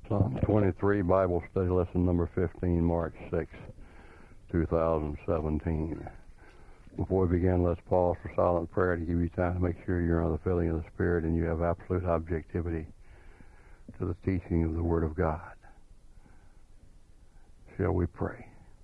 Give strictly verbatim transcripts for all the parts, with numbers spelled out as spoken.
Psalm twenty-three, Bible Study Lesson number fifteen, March sixth, two thousand seventeen. Before we begin, let's pause for silent prayer to give you time to make sure you're under the filling of the Spirit and you have absolute objectivity to the teaching of the Word of God. Shall we pray?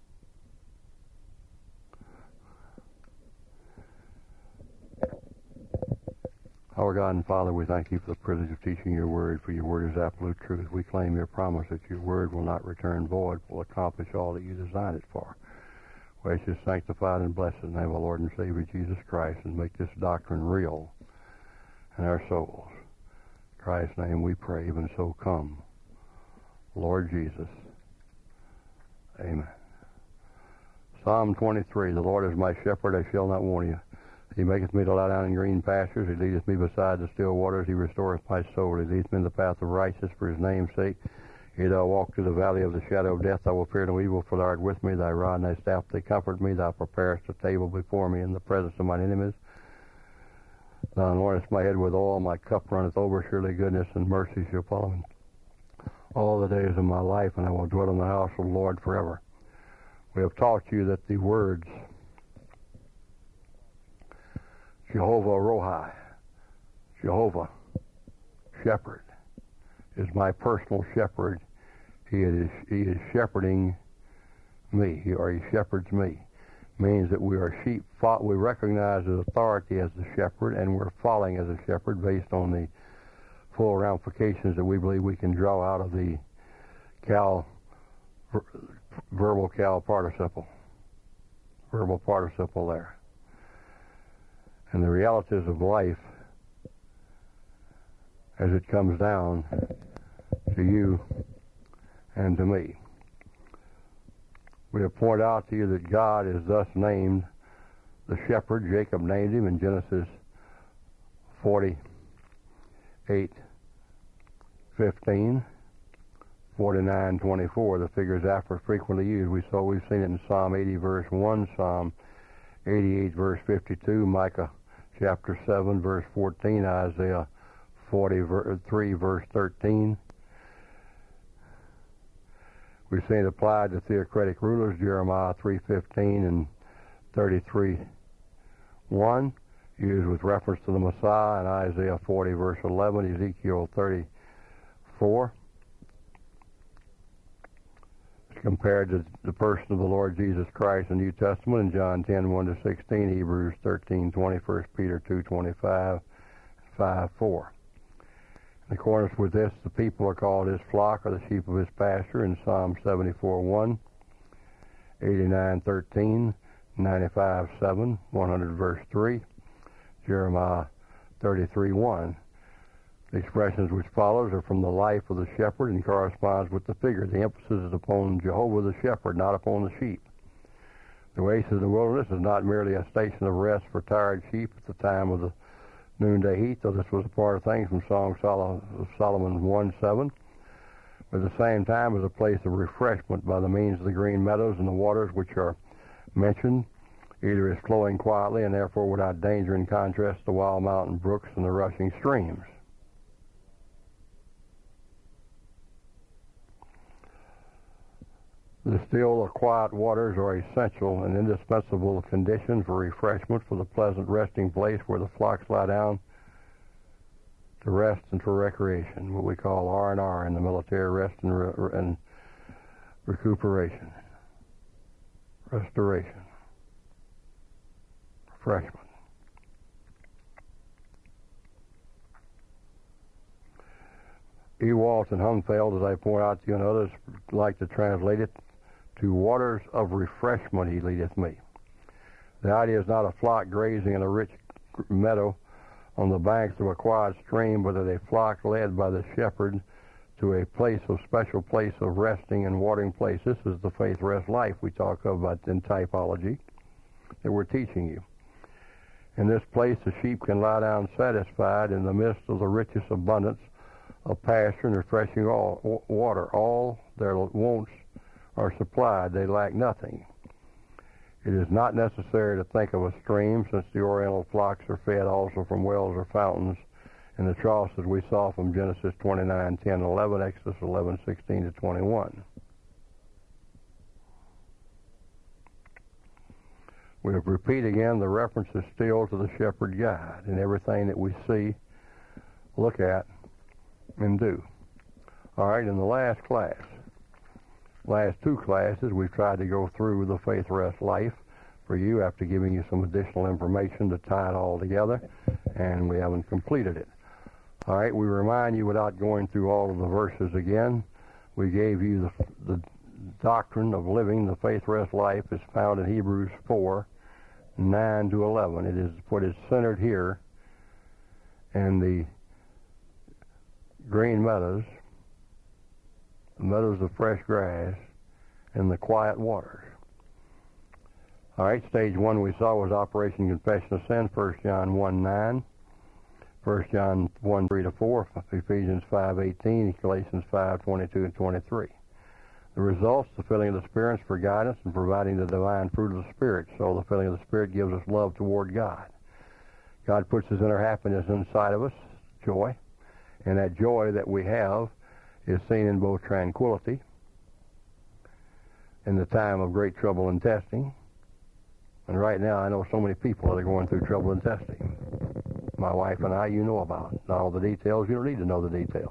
Our God and Father, we thank you for the privilege of teaching your word, for your word is absolute truth. We claim your promise that your word will not return void, will accomplish all that you designed it for. Gracious, sanctified, and blessed in the name of our Lord and Savior Jesus Christ, and make this doctrine real in our souls. In Christ's name we pray, even so come, Lord Jesus. Amen. Psalm twenty-three, the Lord is my shepherd, I shall not want you. He maketh me to lie down in green pastures. He leadeth me beside the still waters. He restoreth my soul. He leadeth me in the path of righteousness for his name's sake. Yea, though I walk through the valley of the shadow of death, I will fear no evil, for thou art with me. Thy rod and thy staff, they comfort me. Thou preparest a table before me in the presence of mine enemies. Thou anointest my head with oil. My cup runneth over. Surely goodness and mercy shall follow me all the days of my life, and I will dwell in the house of the Lord forever. We have taught you that the words Jehovah Rohi, Jehovah Shepherd, is my personal shepherd. He is he is shepherding me, or he shepherds me. Means that we are sheep. We recognize his authority as the shepherd, and we're following as a shepherd based on the full ramifications that we believe we can draw out of the cal, verbal cal participle, verbal participle there. And the realities of life as it comes down to you and to me. We have pointed out to you that God is thus named the shepherd. Jacob named him in Genesis forty-eight fifteen, forty-nine twenty-four. The figures after frequently used. We saw we've seen it in Psalm eighty verse one, Psalm eighty-eight verse fifty-two, Micah chapter seven verse fourteen, Isaiah forty-three verse thirteen. We've seen it applied to theocratic rulers, Jeremiah three fifteen and thirty-three one, used with reference to the Messiah in Isaiah forty verse eleven, Ezekiel thirty-four. Compared to the person of the Lord Jesus Christ in the New Testament in John ten one to sixteen, Hebrews thirteen twenty, First Peter two twenty-five, five four. In accordance with this, the people are called his flock, or the sheep of his pasture, in Psalm seventy-four one, eighty-nine thirteen, ninety-five seven, one hundred verse three, Jeremiah thirty-three one. The expressions which follows are from the life of the shepherd and corresponds with the figure. The emphasis is upon Jehovah the shepherd, not upon the sheep. The oasis of the wilderness is not merely a station of rest for tired sheep at the time of the noonday heat, though this was a part of things from Song of Solomon one seven. But at the same time, is a place of refreshment by the means of the green meadows and the waters which are mentioned, either as flowing quietly and therefore without danger, in contrast to the wild mountain brooks and the rushing streams. The still or quiet waters are essential and indispensable conditions for refreshment, for the pleasant resting place where the flocks lie down to rest and for recreation, what we call R and R in the military, rest and, re- and recuperation, restoration, refreshment. Ewalt and Humfeld, as I point out to you, and others like to translate it, to waters of refreshment he leadeth me. The idea is not a flock grazing in a rich meadow on the banks of a quiet stream, but that a flock led by the shepherd to a place of special place of resting and watering place. This is the faith rest life we talk about in typology that we're teaching you. In this place the sheep can lie down satisfied in the midst of the richest abundance of pasture and refreshing all, water. All their wants are supplied. They lack nothing. It is not necessary to think of a stream, since the oriental flocks are fed also from wells or fountains and the troughs we saw from Genesis twenty-nine, ten, eleven, Exodus eleven, sixteen to twenty-one. We'll repeat again the references still to the shepherd guide in everything that we see, look at, and do. All right, in the last class, last two classes, we've tried to go through the faith rest life for you after giving you some additional information to tie it all together, and we haven't completed it. All right, we remind you without going through all of the verses again, we gave you the, the doctrine of living the faith rest life is found in Hebrews four, nine to eleven. It is what is centered here in the green meadows, the meadows of fresh grass, and the quiet waters. All right, stage one we saw was Operation Confession of Sin, First John one, nine, First John one, three to four, Ephesians five, eighteen, Galatians five, twenty-two and twenty-three. The results, the filling of the Spirit for guidance and providing the divine fruit of the Spirit. So the filling of the Spirit gives us love toward God. God puts his inner happiness inside of us, joy, and that joy that we have is seen in both tranquility, in the time of great trouble and testing. And right now I know so many people that are going through trouble and testing. My wife and I, you know about it. Not all the details, you don't need to know the details.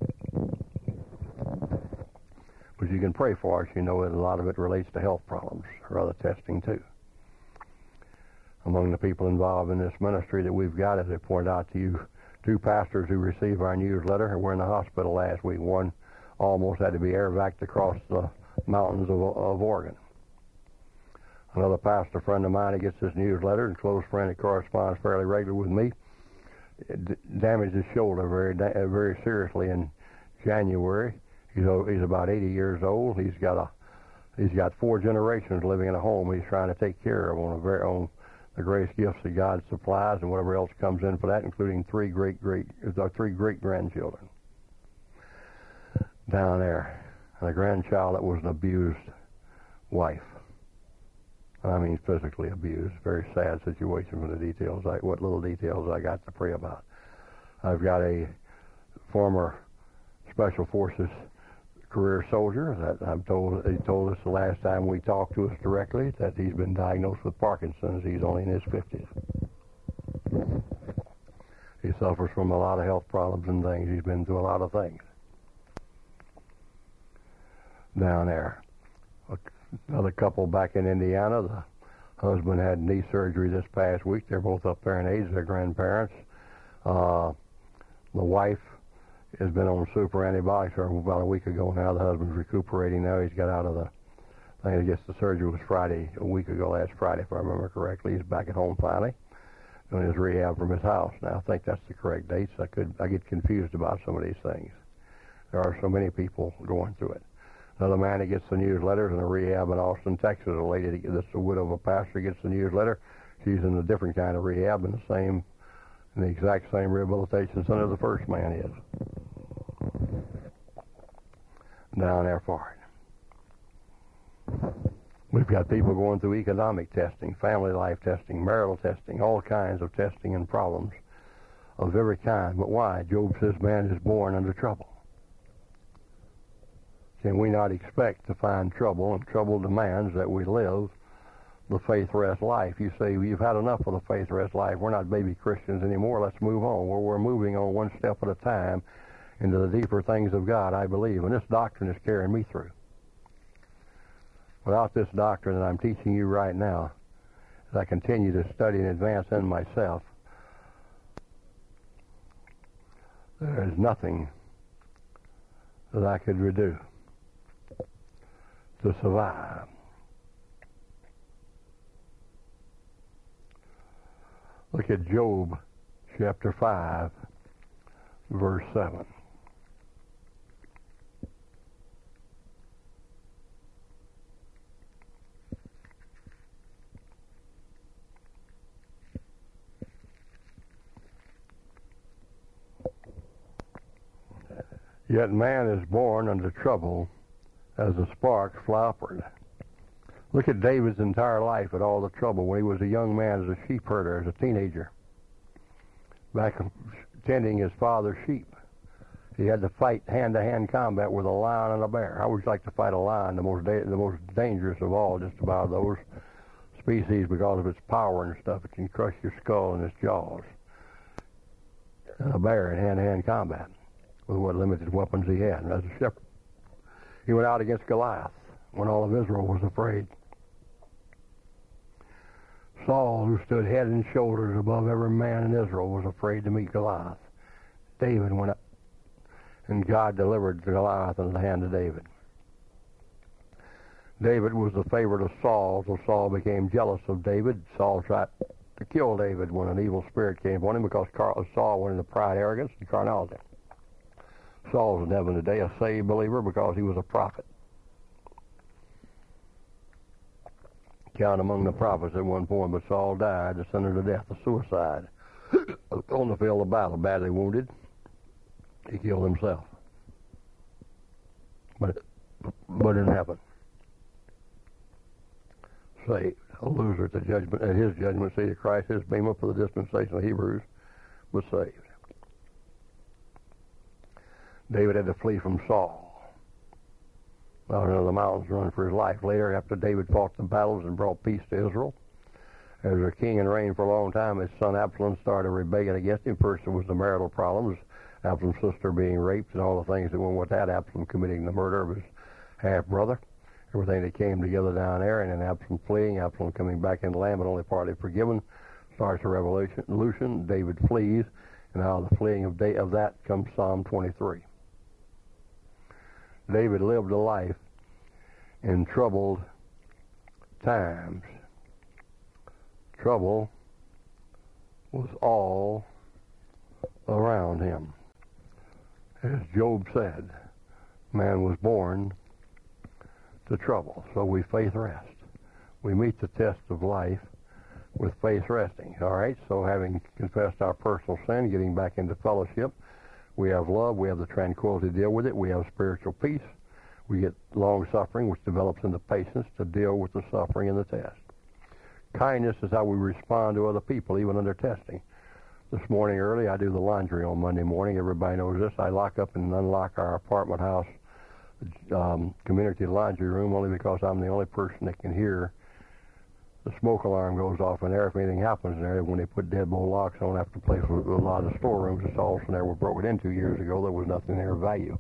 But you can pray for us. You know that a lot of it relates to health problems or other testing too. Among the people involved in this ministry that we've got, as I pointed out to you, two pastors who receive our newsletter were in the hospital last week. One almost had to be air-vac'd across the mountains of, of Oregon. Another pastor friend of mine that gets this newsletter, and close friend that corresponds fairly regularly with me, d- damaged his shoulder very, da- very seriously in January. He's, he's about eighty years old. He's got a he's got four generations living in a home he's trying to take care of on a very on the grace gifts that God supplies and whatever else comes in for that, including three great great uh, three great grandchildren down there, and a grandchild that was an abused wife. I mean, physically abused. Very sad situation from the details. I, what little details I got to pray about. I've got a former Special Forces career soldier that I'm told, he told us the last time we talked to us directly that he's been diagnosed with Parkinson's. He's only in his fifties. He suffers from a lot of health problems and things. He's been through a lot of things down there. Another couple back in Indiana, the husband had knee surgery this past week. They're both up there in age, they're grandparents. Uh, the wife has been on super antibiotics for about a week ago now. The husband's recuperating now. He's got out of the, I think I guess the surgery was Friday, a week ago, last Friday, if I remember correctly. He's back at home finally, doing his rehab from his house. Now, I think that's the correct dates. I could, I get confused about some of these things. There are so many people going through it. Another man that gets the newsletters in a rehab in Austin, Texas. A lady that's the widow of a pastor gets the newsletter. She's in a different kind of rehab in the same, in the exact same rehabilitation center the first man is. Down there for it. We've got people going through economic testing, family life testing, marital testing, all kinds of testing and problems of every kind. But why? Job says man is born under trouble. Can we not expect to find trouble, and trouble demands that we live the faith rest life? You say, you've had enough of the faith rest life. We're not baby Christians anymore. Let's move on. Well, we're moving on one step at a time into the deeper things of God, I believe. And this doctrine is carrying me through. Without this doctrine that I'm teaching you right now, as I continue to study and advance in myself, there is nothing that I could do to survive. Look at Job chapter five, verse seven. Yet man is born under trouble as the sparks fly upward. Look at David's entire life, at all the trouble when he was a young man, as a sheep herder, as a teenager. Back tending his father's sheep. He had to fight hand-to-hand combat with a lion and a bear. I always like to fight a lion, the most da- the most dangerous of all, just about those species, because of its power and stuff. It can crush your skull in its jaws. And a bear in hand-to-hand combat with what limited weapons he had. And as a shepherd, he went out against Goliath when all of Israel was afraid. Saul, who stood head and shoulders above every man in Israel, was afraid to meet Goliath. David went up, and God delivered Goliath into the hand of David. David was the favorite of Saul, so Saul became jealous of David. Saul tried to kill David when an evil spirit came upon him, because Saul went into pride, arrogance, and carnality. Saul was never today a saved believer because he was a prophet. Count among the prophets at one point, but Saul died, descended to death, a suicide. On the field of battle, badly wounded, he killed himself. But, but in heaven, saved, a loser at the judgment, at his judgment seat of Christ, his bema for the dispensation of Hebrews, was saved. David had to flee from Saul out into the mountains, running for his life. Later, after David fought the battles and brought peace to Israel, as a king and reigned for a long time, his son Absalom started a rebellion against him. First, there was the marital problems, Absalom's sister being raped, and all the things that went with that. Absalom committing the murder of his half-brother. Everything that came together down there, and then Absalom fleeing, Absalom coming back into the land, but only partly forgiven. Starts a revolution. David flees, and out of the fleeing of, of that comes Psalm twenty-three. David lived a life in troubled times. Trouble was all around him. As Job said, man was born to trouble, so we faith rest. We meet the test of life with faith resting. All right, so having confessed our personal sin, getting back into fellowship, we have love, we have the tranquility to deal with it, we have spiritual peace, we get long-suffering, which develops into patience to deal with the suffering and the test. Kindness is how we respond to other people, even under testing. This morning early, I do the laundry on Monday morning. Everybody knows this. I lock up and unlock our apartment house um, community laundry room only because I'm the only person that can hear the smoke alarm goes off in there if anything happens in there. When they put deadbolt locks on after place with a lot of the storerooms that all from there were broken into years ago, there was nothing there of value.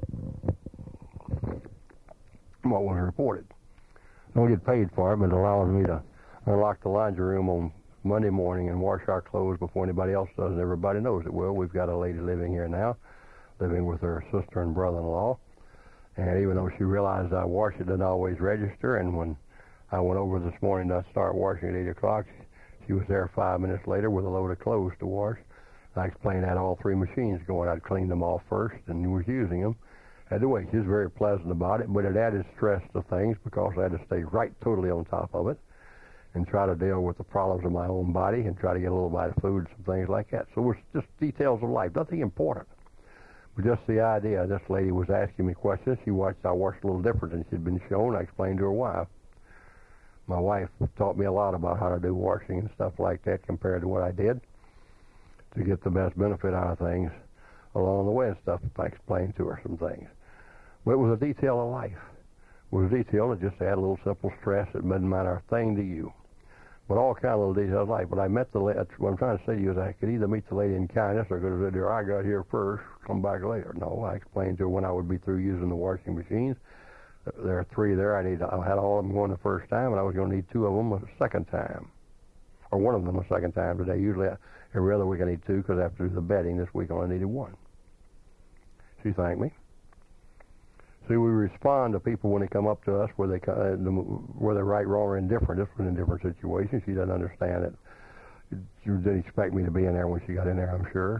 What was reported. Don't get paid for it, but it allows me to unlock the laundry room on Monday morning and wash our clothes before anybody else does, and everybody knows it. Well, we've got a lady living here now, living with her sister and brother-in-law, and even though she realized I wash it, didn't always register, and when I went over this morning to start washing at eight o'clock, she was there five minutes later with a load of clothes to wash. I explained I had all three machines going. I'd cleaned them off first and was using them. Had to wait. She was very pleasant about it, but it added stress to things because I had to stay right totally on top of it and try to deal with the problems of my own body and try to get a little bit of food and some things like that. So it was just details of life, nothing important. But just the idea, this lady was asking me questions. She watched I washed a little different than she'd been shown. I explained to her why. My wife taught me a lot about how to do washing and stuff like that compared to what I did to get the best benefit out of things along the way and stuff. I explained to her some things. But it was a detail of life. It was a detail that just add a little simple stress. It didn't matter a thing to you. But all kind of little details of life. But I met the lady, what I'm trying to say to you is I could either meet the lady in kindness or go to the I got here first, come back later. No, I explained to her when I would be through using the washing machines. There are three there. I need. I had all of them going the first time, and I was going to need two of them a second time, or one of them a second time today. Usually, I, every other week I need two because I have to do the bedding. This week I only needed one. She thanked me. See, we respond to people when they come up to us, where they uh, where they're right, wrong, or indifferent. This was an indifferent situation. She doesn't understand it. She didn't expect me to be in there when she got in there, I'm sure.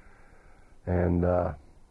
And uh,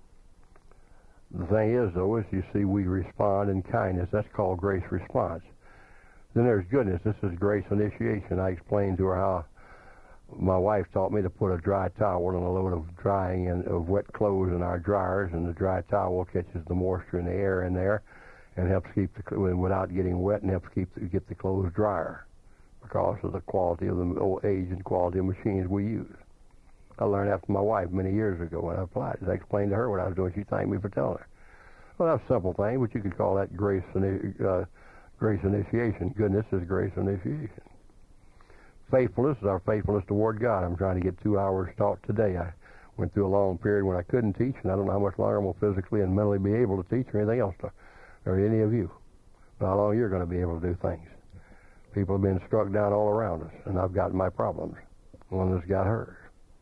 the thing is, though, is you see we respond in kindness. That's called grace response. Then there's goodness. This is grace initiation. I explained to her how my wife taught me to put a dry towel and a load of drying and of wet clothes in our dryers, and the dry towel catches the moisture and the air in there and helps keep the without getting wet and helps keep the, get the clothes drier because of the quality of the old age and quality of machines we use. I learned that from my wife many years ago when I applied it. I explained to her what I was doing. She thanked me for telling her. Well, that's a simple thing, but you could call that grace, uh, grace initiation. Goodness is grace initiation. Faithfulness is our faithfulness toward God. I'm trying to get two hours taught today. I went through a long period when I couldn't teach, and I don't know how much longer I'm going to physically and mentally be able to teach or anything else, to, or any of you. But how long you're going to be able to do things. People have been struck down all around us, and I've got my problems. One has got hers.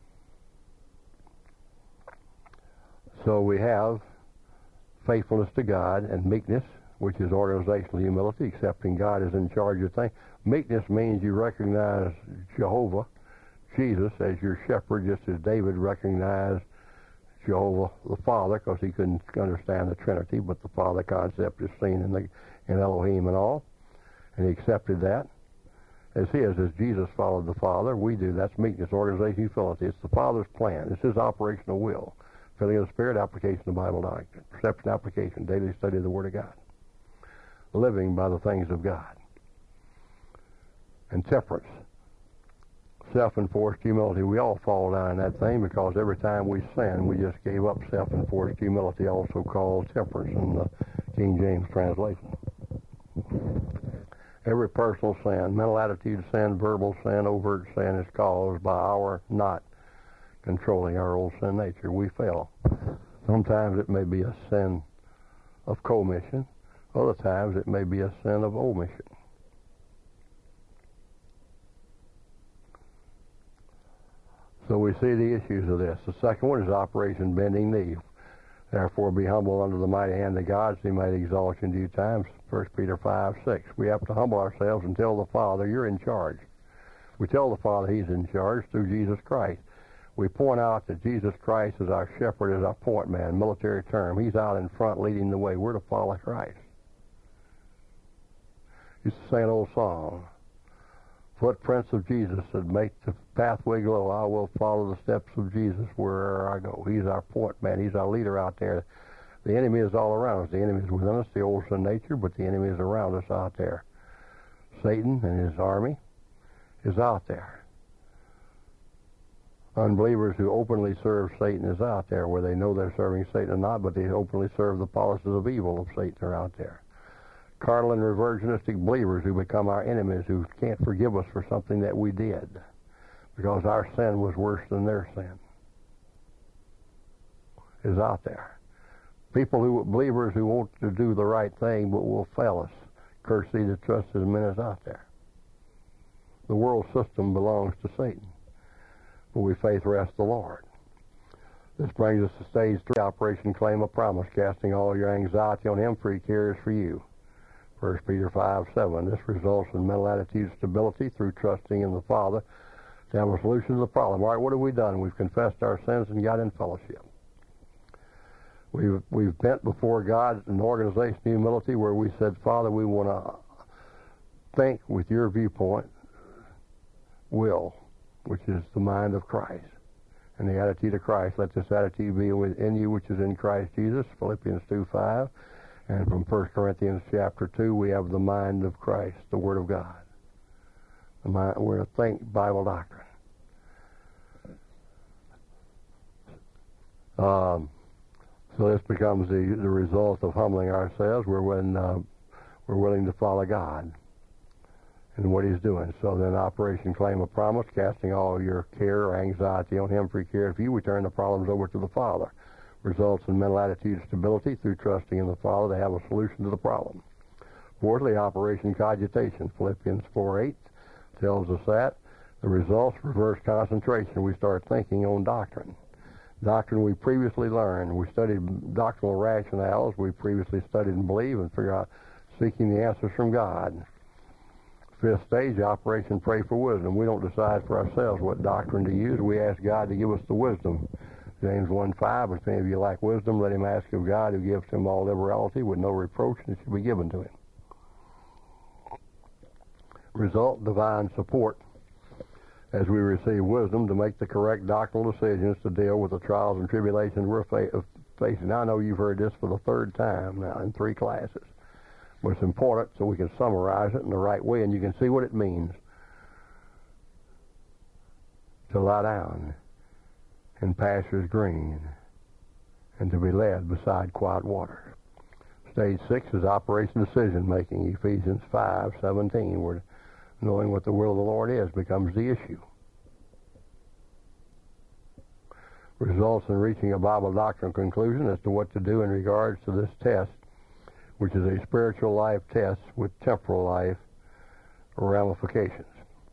So we have faithfulness to God and meekness, which is organizational humility, accepting God is in charge of things. Meekness means you recognize Jehovah, Jesus, as your shepherd, just as David recognized Jehovah the Father, because he couldn't understand the Trinity, but the Father concept is seen in, the, in Elohim and all, and he accepted that as his. As Jesus followed the Father, we do. That's meekness, organization, humility. It's the Father's plan. It's his operational will. Filling of the Spirit, application of Bible doctrine. Perception, application, daily study of the Word of God. Living by the things of God. And temperance. Self-enforced humility. We all fall down in that thing because every time we sin, we just gave up self-enforced humility, also called temperance in the King James translation. Every personal sin, mental attitude sin, verbal sin, overt sin is caused by our not controlling our old sin nature. We fail. Sometimes it may be a sin of commission. Other times it may be a sin of omission. So we see the issues of this. The second one is Operation Bending Knee. Therefore be humble under the mighty hand of God, so he might exalt you in due time. First Peter five six. We have to humble ourselves and tell the Father, you're in charge. We tell the Father he's in charge through Jesus Christ. We point out that Jesus Christ is our shepherd, is our point man, military term. He's out in front leading the way. We're to follow Christ. Used to sing an old song, footprints of Jesus that make the pathway glow. I will follow the steps of Jesus wherever I go. He's our point man. He's our leader out there. The enemy is all around us. The enemy is within us, the old sin nature, but the enemy is around us out there. Satan and his army is out there. Unbelievers who openly serve Satan is out there, where they know they're serving Satan or not, but they openly serve the policies of evil of Satan are out there. Carnal and reversionistic believers who become our enemies, who can't forgive us for something that we did, because our sin was worse than their sin, is out there. People who, believers who want to do the right thing but will fail us. Curse thee that trust as men is out there. The world system belongs to Satan, but we faith rest the Lord. This brings us to stage three, Operation Claim a Promise, casting all your anxiety on him, for he cares for you. First Peter five seven. This results in mental attitude stability through trusting in the Father to have a solution to the problem. All right, what have we done? We've confessed our sins and got in fellowship. We've, we've bent before God an organization of humility where we said, Father, we want to think with your viewpoint, will, which is the mind of Christ, and the attitude of Christ. Let this attitude be within you, which is in Christ Jesus, Philippians two five. And from First Corinthians chapter two, we have the mind of Christ, the Word of God. The mind, we're to think Bible doctrine. Um, so this becomes the, the result of humbling ourselves. We're, when, uh, we're willing to follow God and what he's doing. So then Operation Claim a Promise, casting all your care or anxiety on him, for he cares for you. We turn the problems over to the Father. Results in mental attitude stability through trusting in the Father to have a solution to the problem. Fourthly, Operation Cogitation. Philippians four eight tells us that. The results, reverse concentration. We start thinking on doctrine. Doctrine we previously learned. We studied doctrinal rationales we previously studied and believed, and figure out seeking the answers from God. Fifth stage, Operation Pray for Wisdom. We don't decide for ourselves what doctrine to use. We ask God to give us the wisdom. James one five, if any of you lack wisdom, let him ask of God, who gives him all liberality with no reproach, and it should be given to him. Result, divine support, as we receive wisdom to make the correct doctrinal decisions to deal with the trials and tribulations we're fa- facing. Now, I know you've heard this for the third time now in three classes, but it's important so we can summarize it in the right way, and you can see what it means to lie down in pastures green, and to be led beside quiet waters. Stage six is operation decision making. Ephesians five seventeen, where knowing what the will of the Lord is becomes the issue. Results in reaching a Bible doctrine conclusion as to what to do in regards to this test, which is a spiritual life test with temporal life ramifications.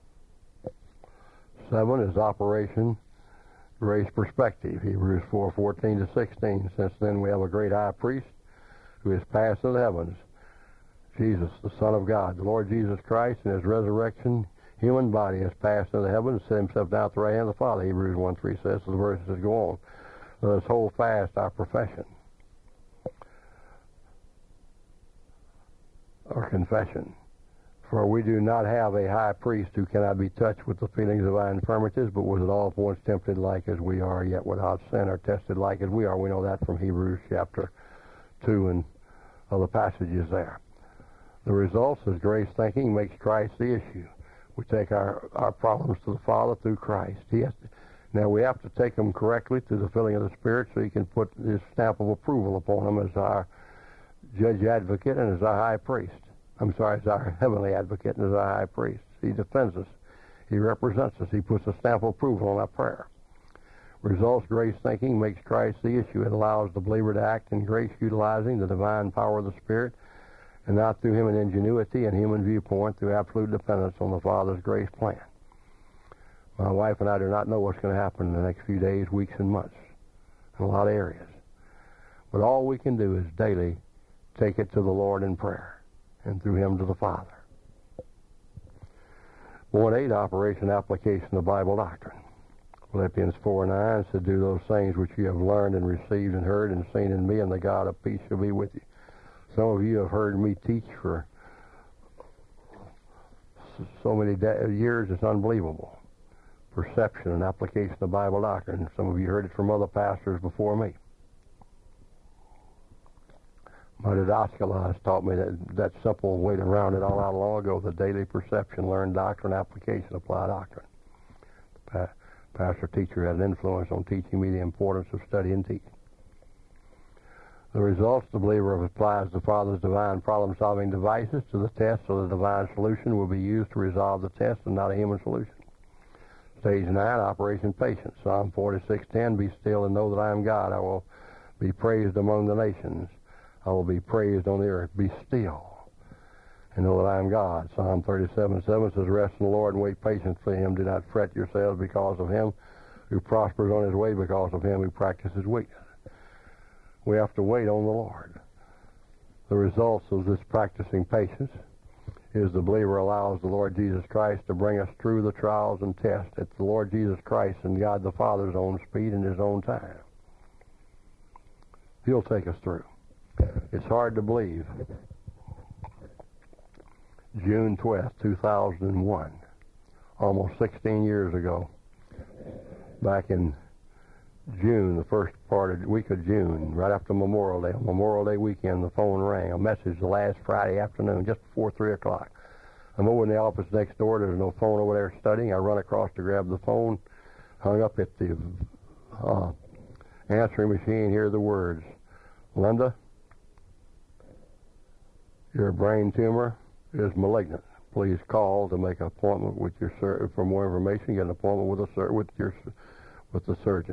Seven is operation grace perspective. Hebrews four fourteen to sixteen. Since then we have a great high priest who is passed into the heavens, Jesus, the Son of God. The Lord Jesus Christ in his resurrection human body has passed into the heavens and set himself down at the right hand of the Father. Hebrews one three says, so the verses go on. Let us hold fast our profession, or confession. For we do not have a high priest who cannot be touched with the feelings of our infirmities, but was at all points tempted like as we are, yet without sin, or tested like as we are. We know that from Hebrews chapter two and other passages there. The results is grace thinking makes Christ the issue. We take our, our problems to the Father through Christ. He has to, now we have to take them correctly through the filling of the Spirit so he can put his stamp of approval upon them as our judge advocate and as our high priest. I'm sorry, as our heavenly advocate and as our high priest. He defends us. He represents us. He puts a stamp of approval on our prayer. Results grace thinking makes Christ the issue. It allows the believer to act in grace utilizing the divine power of the Spirit and not through human ingenuity and human viewpoint, through absolute dependence on the Father's grace plan. My wife and I do not know what's going to happen in the next few days, weeks, and months in a lot of areas. But all we can do is daily take it to the Lord in prayer, and through him to the Father. one eight, operation application of Bible doctrine. Philippians four nine said, do those things which you have learned and received and heard and seen in me, and the God of peace shall be with you. Some of you have heard me teach for so many years, it's unbelievable. Perception and application of Bible doctrine. Some of you heard it from other pastors before me. My didaskala has taught me that, that simple way to round it all out long ago, the daily perception, learn doctrine, application, apply doctrine. The pa- pastor-teacher had an influence on teaching me the importance of study and teaching. The results, the believer applies the Father's divine problem-solving devices to the test, so the divine solution will be used to resolve the test and not a human solution. Stage nine, operation patience. Psalm forty-six ten, be still and know that I am God. I will be praised among the nations. I will be praised on the earth. Be still and know that I am God. Psalm thirty-seven seven says, rest in the Lord and wait patiently for him. Do not fret yourselves because of him who prospers on his way, because of him who practices weakness. We have to wait on the Lord. The results of this practicing patience is the believer allows the Lord Jesus Christ to bring us through the trials and tests at the Lord Jesus Christ and God the Father's own speed and his own time. He'll take us through. It's hard to believe. June twelfth, two thousand one, almost sixteen years ago, back in June, the first part of the week of June, right after Memorial Day, on Memorial Day weekend, the phone rang. A message the last Friday afternoon, just before three o'clock. I'm over in the office next door. There's no phone over there studying. I run across to grab the phone, hung up at the uh, answering machine, hear the words, Linda, your brain tumor is malignant. Please call to make an appointment with your sur- for more information. Get an appointment with a sur- with your with the surgeon.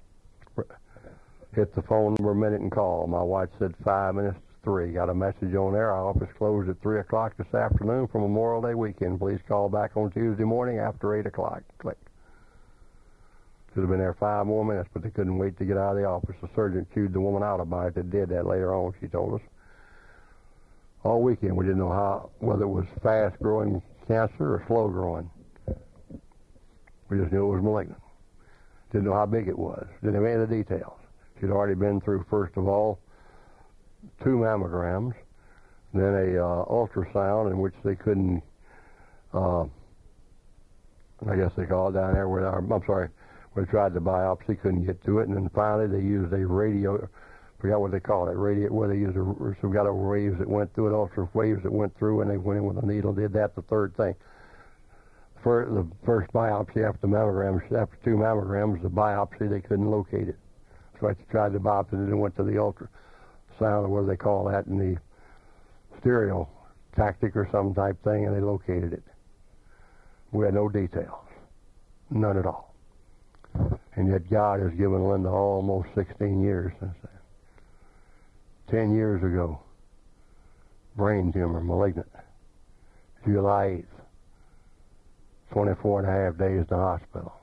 Hit the phone number a minute and call. My wife said five minutes to three. Got a message on there. Our office closed at three o'clock this afternoon for Memorial Day weekend. Please call back on Tuesday morning after eight o'clock. Click. Should have been there five more minutes, but they couldn't wait to get out of the office. The surgeon chewed the woman out about it that did that later on, she told us. All weekend we didn't know how whether it was fast-growing cancer or slow-growing. We just knew it was malignant. Didn't know how big it was. Didn't have any of the details. She'd already been through, first of all, two mammograms, then a uh, ultrasound in which they couldn't, uh, I guess they call it down there, where our, I'm sorry, where they tried the biopsy, couldn't get to it, and then finally they used a radio, forgot what they call it, radio, where they used a, some kind of waves that went through it, ultra waves that went through, and they went in with a needle, did that, the third thing. first, the first biopsy after mammograms, after two mammograms, the biopsy, they couldn't locate it. So I tried the biopsy and then went to the ultrasound, or what do they call that, in the stereo tactic or some type thing, and they located it. We had no details, none at all. And yet God has given Linda almost sixteen years since then. Ten years ago, brain tumor, malignant, July eighth, twenty-four and a half days in the hospital.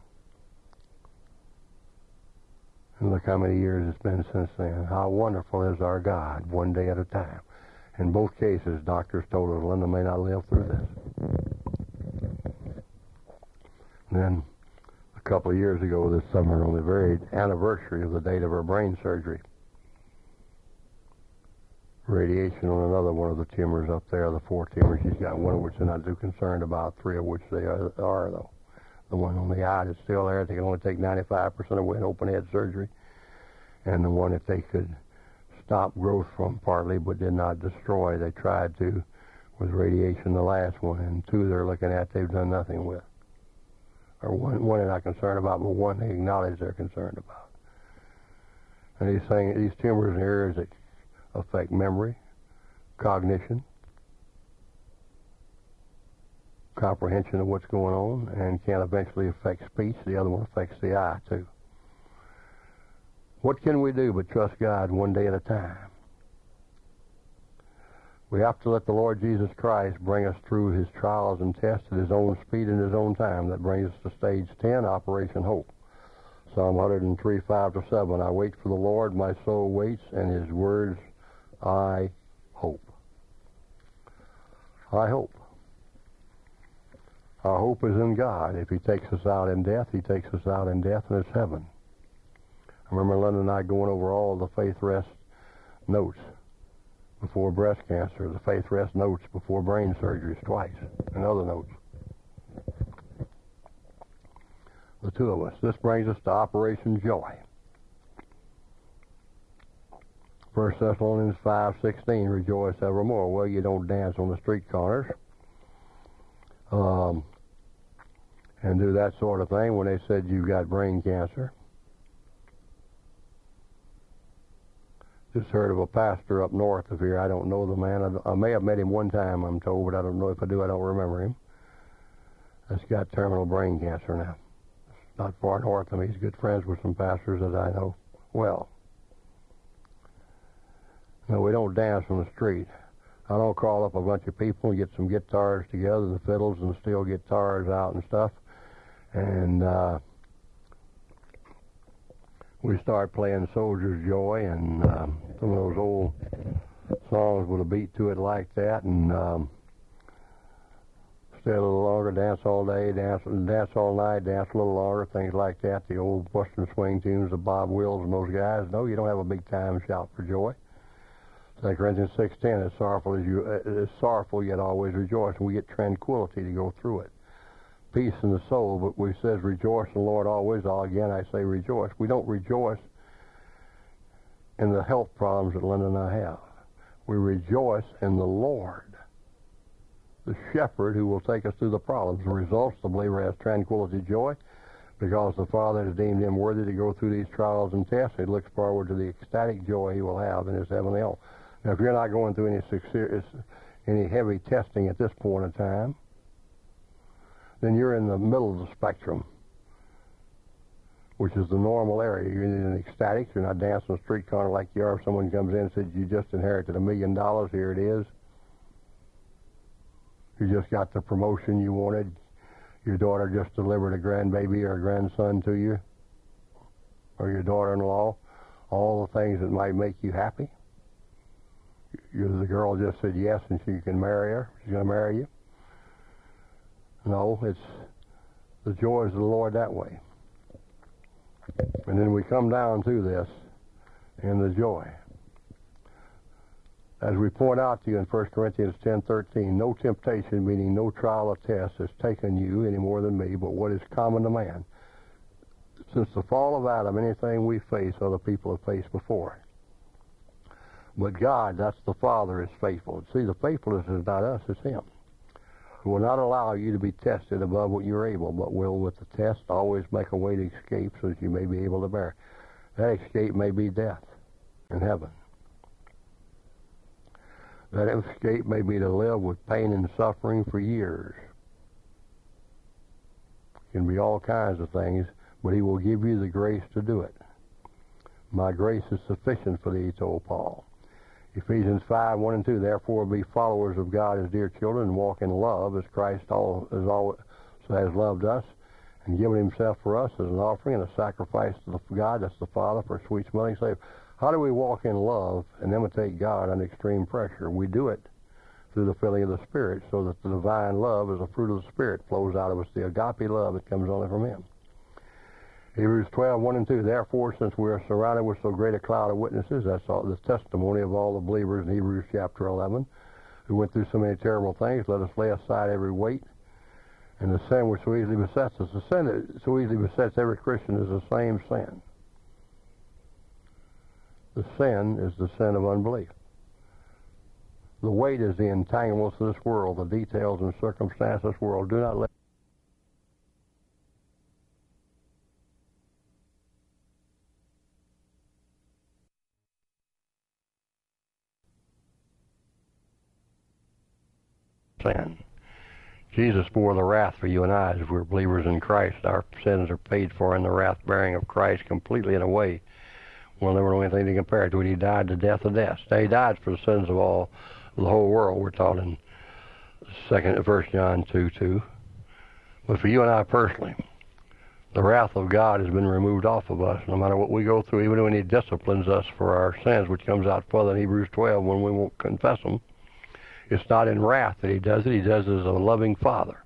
And look how many years it's been since then. How wonderful is our God, one day at a time. In both cases, doctors told us Linda may not live through this. Then, a couple of years ago this summer, on the very anniversary of the date of her brain surgery, radiation on another one of the tumors up there, the four tumors she's got, one of which they're not too concerned about, three of which they are, are though. The one on the eye that's still there, they can only take ninety-five percent away in open head surgery. And the one that they could stop growth from partly but did not destroy, they tried to with radiation, the last one. And two they're looking at, they've done nothing with. Or one, one they're not concerned about, but one they acknowledge they're concerned about. And he's saying these tumors in areas that affect memory, cognition, comprehension of what's going on, and can eventually affect speech. The other one affects the eye, too. What can we do but trust God one day at a time? We have to let the Lord Jesus Christ bring us through his trials and tests at his own speed and his own time. That brings us to stage ten, Operation Hope. Psalm one oh three, five to seven. I wait for the Lord, my soul waits, and his words I hope. I hope. Our hope is in God. If he takes us out in death, he takes us out in death, and it's heaven. I remember Linda and I going over all the Faith Rest notes before breast cancer, the Faith Rest notes before brain surgeries twice, and other notes. The two of us. This brings us to Operation Joy. First Thessalonians five sixteen, rejoice evermore. Well, you don't dance on the street corners um, and do that sort of thing when they said you've got brain cancer. Just heard of a pastor up north of here. I don't know the man. I, I may have met him one time, I'm told, but I don't know if I do. I don't remember him. That's got terminal brain cancer now. It's not far north of me. He's good friends with some pastors that I know well. No, we don't dance on the street. I don't call up a bunch of people and get some guitars together, the fiddles and steel guitars out and stuff, and uh, we start playing Soldier's Joy and um, some of those old songs with a beat to it like that, and um, stay a little longer, dance all day, dance dance all night, dance a little longer, things like that. The old Western swing tunes of Bob Wills and those guys. No, you don't have a big time shout for joy. Second Corinthians six ten, as sorrowful as you, uh, as sorrowful yet always rejoice, and we get tranquility to go through it. Peace in the soul, but we says rejoice in the Lord always. All again I say rejoice. We don't rejoice in the health problems that Linda and I have. We rejoice in the Lord, the shepherd who will take us through the problems. The results, the believer has tranquility, joy, because the Father has deemed him worthy to go through these trials and tests. He looks forward to the ecstatic joy he will have in his heavenly home. Now, if you're not going through any success, any heavy testing at this point in time, then you're in the middle of the spectrum, which is the normal area. You're in an ecstatic. You're not dancing on the street corner like you are if someone comes in and says, you just inherited a million dollars, here it is. You just got the promotion you wanted. Your daughter just delivered a grandbaby or a grandson to you, or your daughter-in-law, all the things that might make you happy. You, the girl just said yes and she can marry her. She's going to marry you. No, it's the joys of the Lord that way. And then we come down to this in the joy. As we point out to you in First Corinthians ten thirteen, no temptation, meaning no trial or test, has taken you any more than me, but what is common to man. Since the fall of Adam, anything we face, other people have faced before. But God, that's the Father, is faithful. See, the faithfulness is not us, it's him. will not allow you to be tested above what you're able, but will with the test always make a way to escape so that you may be able to bear. That escape may be death in heaven. That escape may be to live with pain and suffering for years. It can be all kinds of things, but he will give you the grace to do it. My grace is sufficient for thee, he told Paul. Ephesians five, one and two, therefore be followers of God as dear children and walk in love as Christ all, as also has loved us and given himself for us as an offering and a sacrifice to the God, that's the Father, for a sweet smelling savor. How do we walk in love and imitate God under extreme pressure? We do it through the filling of the Spirit, so that the divine love as a fruit of the Spirit flows out of us, the agape love that comes only from him. Hebrews twelve, one and two, therefore, since we are surrounded with so great a cloud of witnesses, that's all, the testimony of all the believers in Hebrews chapter eleven, who went through so many terrible things, let us lay aside every weight and the sin which so easily besets us. The sin that so easily besets every Christian is the same sin. The sin is the sin of unbelief. The weight is the entanglements of this world, the details and circumstances of this world. Do not let sin. Jesus bore the wrath for you and I as we're believers in Christ. Our sins are paid for in the wrath-bearing of Christ completely in a way. We'll never know anything to compare it to it. He died the death of death. Now, he died for the sins of all, of the whole world. We're taught in second, First John two, two. But for you and I personally, the wrath of God has been removed off of us. No matter what we go through, even when he disciplines us for our sins, which comes out further in Hebrews twelve when we won't confess them, it's not in wrath that he does it. He does it as a loving Father.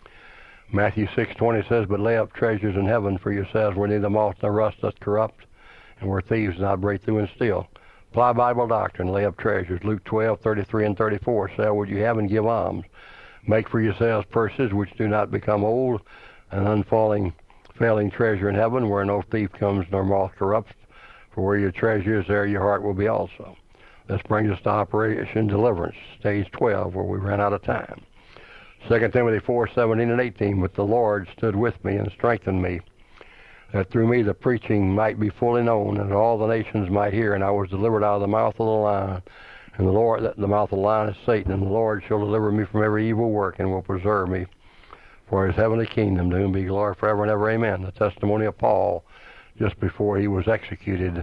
Matthew six, twenty says, but lay up treasures in heaven for yourselves where neither moth nor rust doth corrupt, and where thieves do not break through and steal. Apply Bible doctrine, lay up treasures. Luke twelve, thirty-three and thirty-four, sell what you have and give alms. Make for yourselves purses which do not become old, an unfalling, failing treasure in heaven, where no thief comes nor moth corrupts. For where your treasure is, there your heart will be also. This brings us to Operation Deliverance, stage twelve, where we ran out of time. Second Timothy four, seventeen and eighteen, but the Lord stood with me and strengthened me, that through me the preaching might be fully known, and all the nations might hear. And I was delivered out of the mouth of the lion. And the Lord, the mouth of the lion is Satan, and the Lord shall deliver me from every evil work, and will preserve me for his heavenly kingdom, to whom be glory forever and ever. Amen. The testimony of Paul just before he was executed,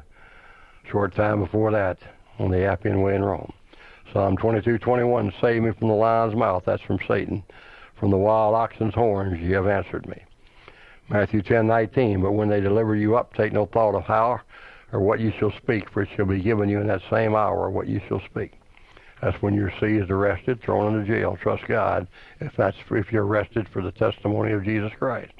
a short time before that, on the Appian Way in Rome. Psalm twenty-two, twenty-one, save me from the lion's mouth, that's from Satan. From the wild oxen's horns ye have answered me. Matthew ten, nineteen, but when they deliver you up, take no thought of how or what you shall speak, for it shall be given you in that same hour what you shall speak. That's when you're seized, arrested, thrown into jail. Trust God if that's if you're arrested for the testimony of Jesus Christ.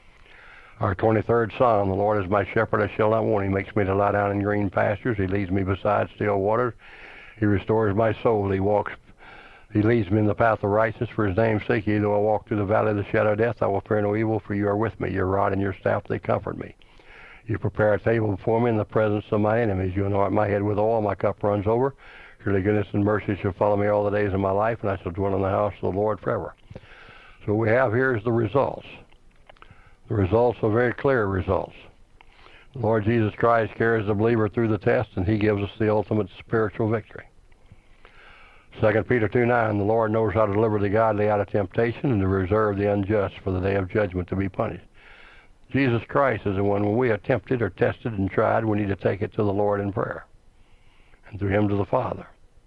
Our twenty-third Psalm, the Lord is my shepherd, I shall not want. He makes me to lie down in green pastures. He leads me beside still waters. He restores my soul. He walks, He leads me in the path of righteousness for his name's sake. Yea, though I walk through the valley of the shadow of death, I will fear no evil, for you are with me. Your rod and your staff, they comfort me. You prepare a table before me in the presence of my enemies. You anoint my head with oil, my cup runs over. Surely goodness and mercy shall follow me all the days of my life, and I shall dwell in the house of the Lord forever. So what we have here is the results. The results are very clear results. The Lord Jesus Christ carries the believer through the test, and he gives us the ultimate spiritual victory. Second Peter two, nine, the Lord knows how to deliver the godly out of temptation and to reserve the unjust for the day of judgment to be punished. Jesus Christ is the one, when we are tempted or tested and tried, we need to take it to the Lord in prayer, and through him to the Father.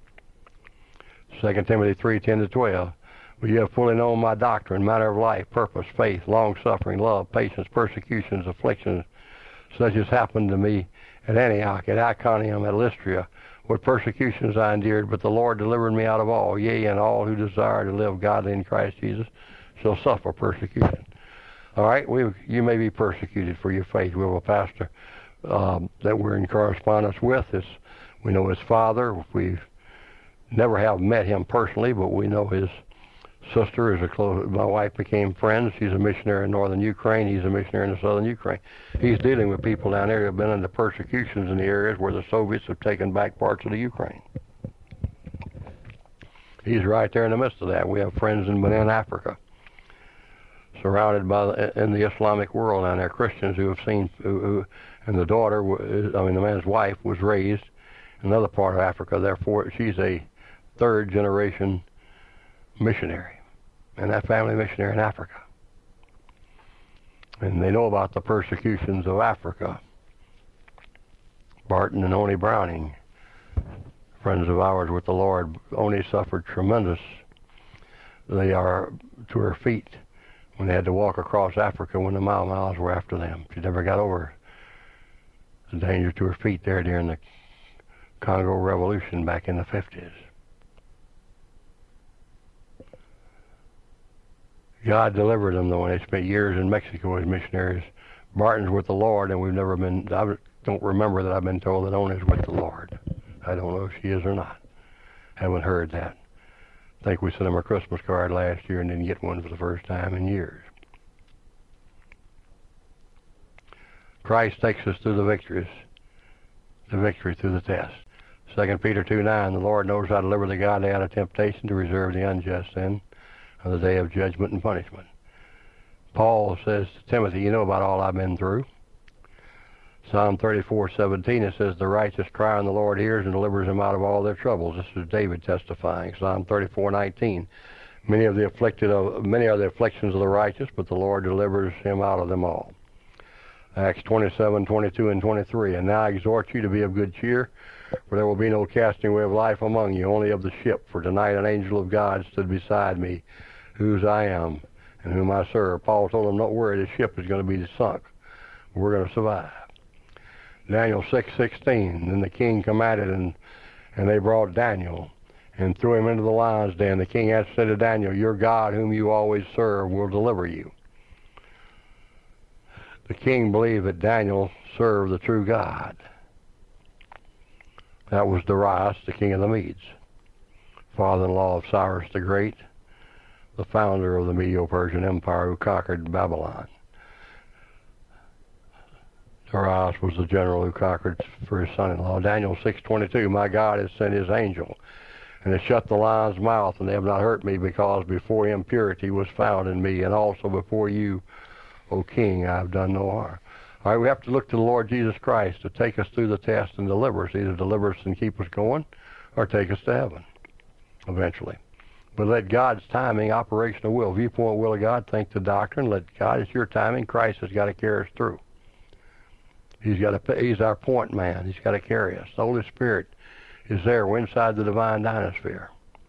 Second Timothy three, ten to twelve, but you have fully known my doctrine, manner of life, purpose, faith, long-suffering, love, patience, persecutions, afflictions, such as happened to me at Antioch, at Iconium, at Lystra, what persecutions I endured, but the Lord delivered me out of all. Yea, and all who desire to live godly in Christ Jesus shall suffer persecution. All right, we you may be persecuted for your faith. We have a pastor um, that we're in correspondence with. His, we know his father. We never have met him personally, but we know his sister is a close. My wife became friends. She's a missionary in northern Ukraine. He's a missionary in the southern Ukraine. He's dealing with people down there who have been under persecutions in the areas where the Soviets have taken back parts of the Ukraine. He's right there in the midst of that. We have friends in Benin, Africa, surrounded by the, in the Islamic world, and they're Christians who have seen, who, who, and the daughter, I mean the man's wife, was raised in another part of Africa. Therefore, she's a third generation missionary, and that family missionary in Africa. And they know about the persecutions of Africa. Barton and Oni Browning, friends of ours with the Lord. Oni suffered tremendous. They are to her feet when they had to walk across Africa when the Mau Mau's were after them. She never got over the danger to her feet there during the Congo Revolution back in the fifties. God delivered them, though, and they spent years in Mexico as missionaries. Barton's with the Lord, and we've never been, I don't remember that I've been told that Ona's with the Lord. I don't know if she is or not. Haven't heard that. I think we sent him a Christmas card last year and didn't get one for the first time in years. Christ takes us through the victories, the victory through the test. Second Peter two nine, the Lord knows how to deliver the godly out of temptation, to reserve the unjust in on the day of judgment and punishment. Paul says to Timothy, you know about all I've been through. Psalm thirty-four seventeen, it says, the righteous cry and the Lord hears and delivers them out of all their troubles. This is David testifying. Psalm thirty-four nineteen, many of the afflicted of many are the afflictions of the righteous, but the Lord delivers him out of them all. Acts twenty-seven twenty-two and twenty-three, and now I exhort you to be of good cheer, for there will be no casting away of life among you, only of the ship. For tonight an angel of God stood beside me, whose I am and whom I serve. Paul told them, don't worry, the ship is going to be sunk. We're going to survive. Daniel six sixteen, then the king commanded, and, and they brought Daniel and threw him into the lion's den. The king had said to Daniel, your God, whom you always serve, will deliver you. The king believed that Daniel served the true God. That was Darius, the king of the Medes, father-in-law of Cyrus the Great, the founder of the Medo-Persian Empire, who conquered Babylon. Darius was the general who conquered for his son-in-law. Daniel six twenty-two, my God has sent his angel, and has shut the lion's mouth, and they have not hurt me, because before him purity was found in me, and also before you, O king, I have done no harm. All right, we have to look to the Lord Jesus Christ to take us through the test and deliver us, either deliver us and keep us going, or take us to heaven, eventually. But let God's timing, operational will, viewpoint will of God, think the doctrine, let God, it's your timing, Christ has got to carry us through. He's got to, he's our point man, he's got to carry us. The Holy Spirit is there, we're inside the divine dynasphere.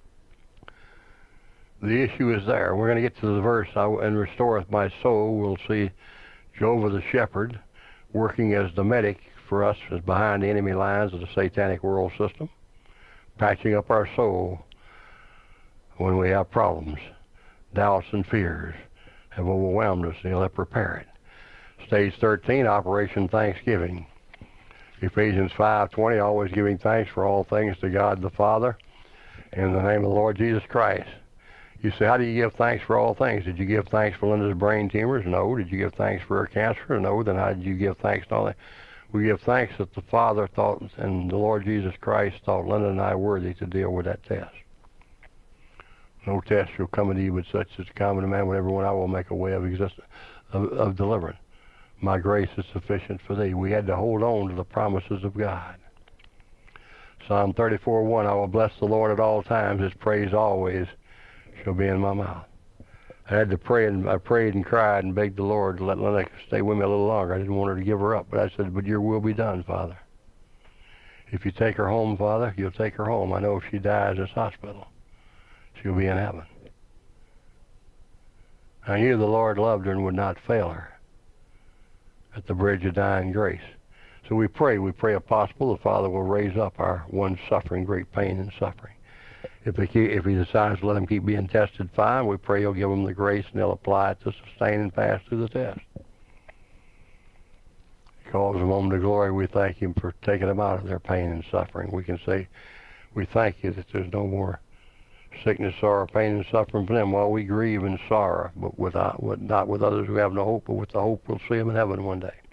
The issue is there. We're going to get to the verse, and restoreth my soul. We'll see Jehovah the shepherd working as the medic for us, as behind the enemy lines of the satanic world system, patching up our soul when we have problems. Doubts and fears have overwhelmed us, and he'll help repair it. Stage thirteen, Operation Thanksgiving. Ephesians five twenty, always giving thanks for all things to God the Father in the name of the Lord Jesus Christ. You say, how do you give thanks for all things? Did you give thanks for Linda's brain tumors? No. Did you give thanks for her cancer? No. Then how did you give thanks to all that? We give thanks that the Father thought and the Lord Jesus Christ thought Linda and I worthy to deal with that test. No test shall come unto you, but such as common to man, with everyone I will make a way of existence, of, of deliverance. My grace is sufficient for thee. We had to hold on to the promises of God. Psalm thirty-four one, I will bless the Lord at all times. His praise always shall be in my mouth. I had to pray, and I prayed and cried and begged the Lord to let Linda stay with me a little longer. I didn't want her to give her up, but I said, but your will be done, Father. If you take her home, Father, you'll take her home. I know if she dies in this hospital, she'll be in heaven. I knew the Lord loved her and would not fail her at the bridge of dying grace. So we pray. We pray if possible the Father will raise up our one suffering great pain and suffering. If he, keep, if he decides to let him keep being tested, fine. We pray he'll give them the grace and they'll apply it to sustain and pass through the test. He calls them home to glory. We thank him for taking them out of their pain and suffering. We can say, we thank you that there's no more sickness, sorrow, pain, and suffering for them while we grieve in sorrow, but without, with, not with others who have no hope, but with the hope we'll see them in heaven one day.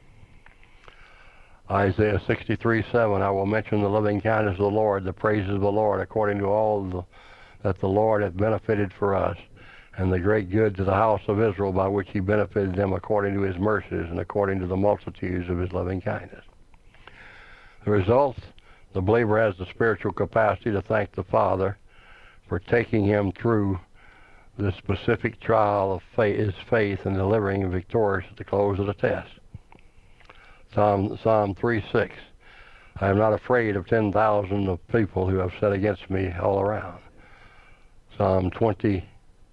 Isaiah sixty-three seven, I will mention the loving kindness of the Lord, the praises of the Lord, according to all the that the Lord hath benefited for us, and the great good to the house of Israel, by which he benefited them according to his mercies and according to the multitudes of his loving kindness. The result, the believer has the spiritual capacity to thank the Father for taking him through the specific trial of faith, his faith, and delivering him victorious at the close of the test. Psalm, Psalm three six. I am not afraid of ten thousand of people who have set against me all around. Psalm twenty-seven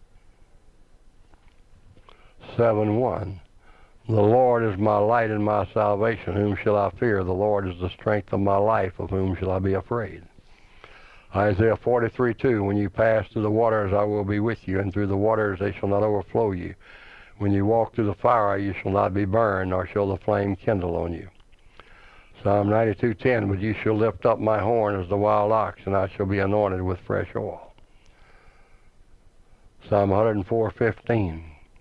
one. The Lord is my light and my salvation. Whom shall I fear? The Lord is the strength of my life. Of whom shall I be afraid? Isaiah forty-three two. When you pass through the waters, I will be with you, and through the waters they shall not overflow you. When you walk through the fire, you shall not be burned, nor shall the flame kindle on you. Psalm ninety-two ten. But you shall lift up my horn as the wild ox, and I shall be anointed with fresh oil. Psalm one oh four fifteen.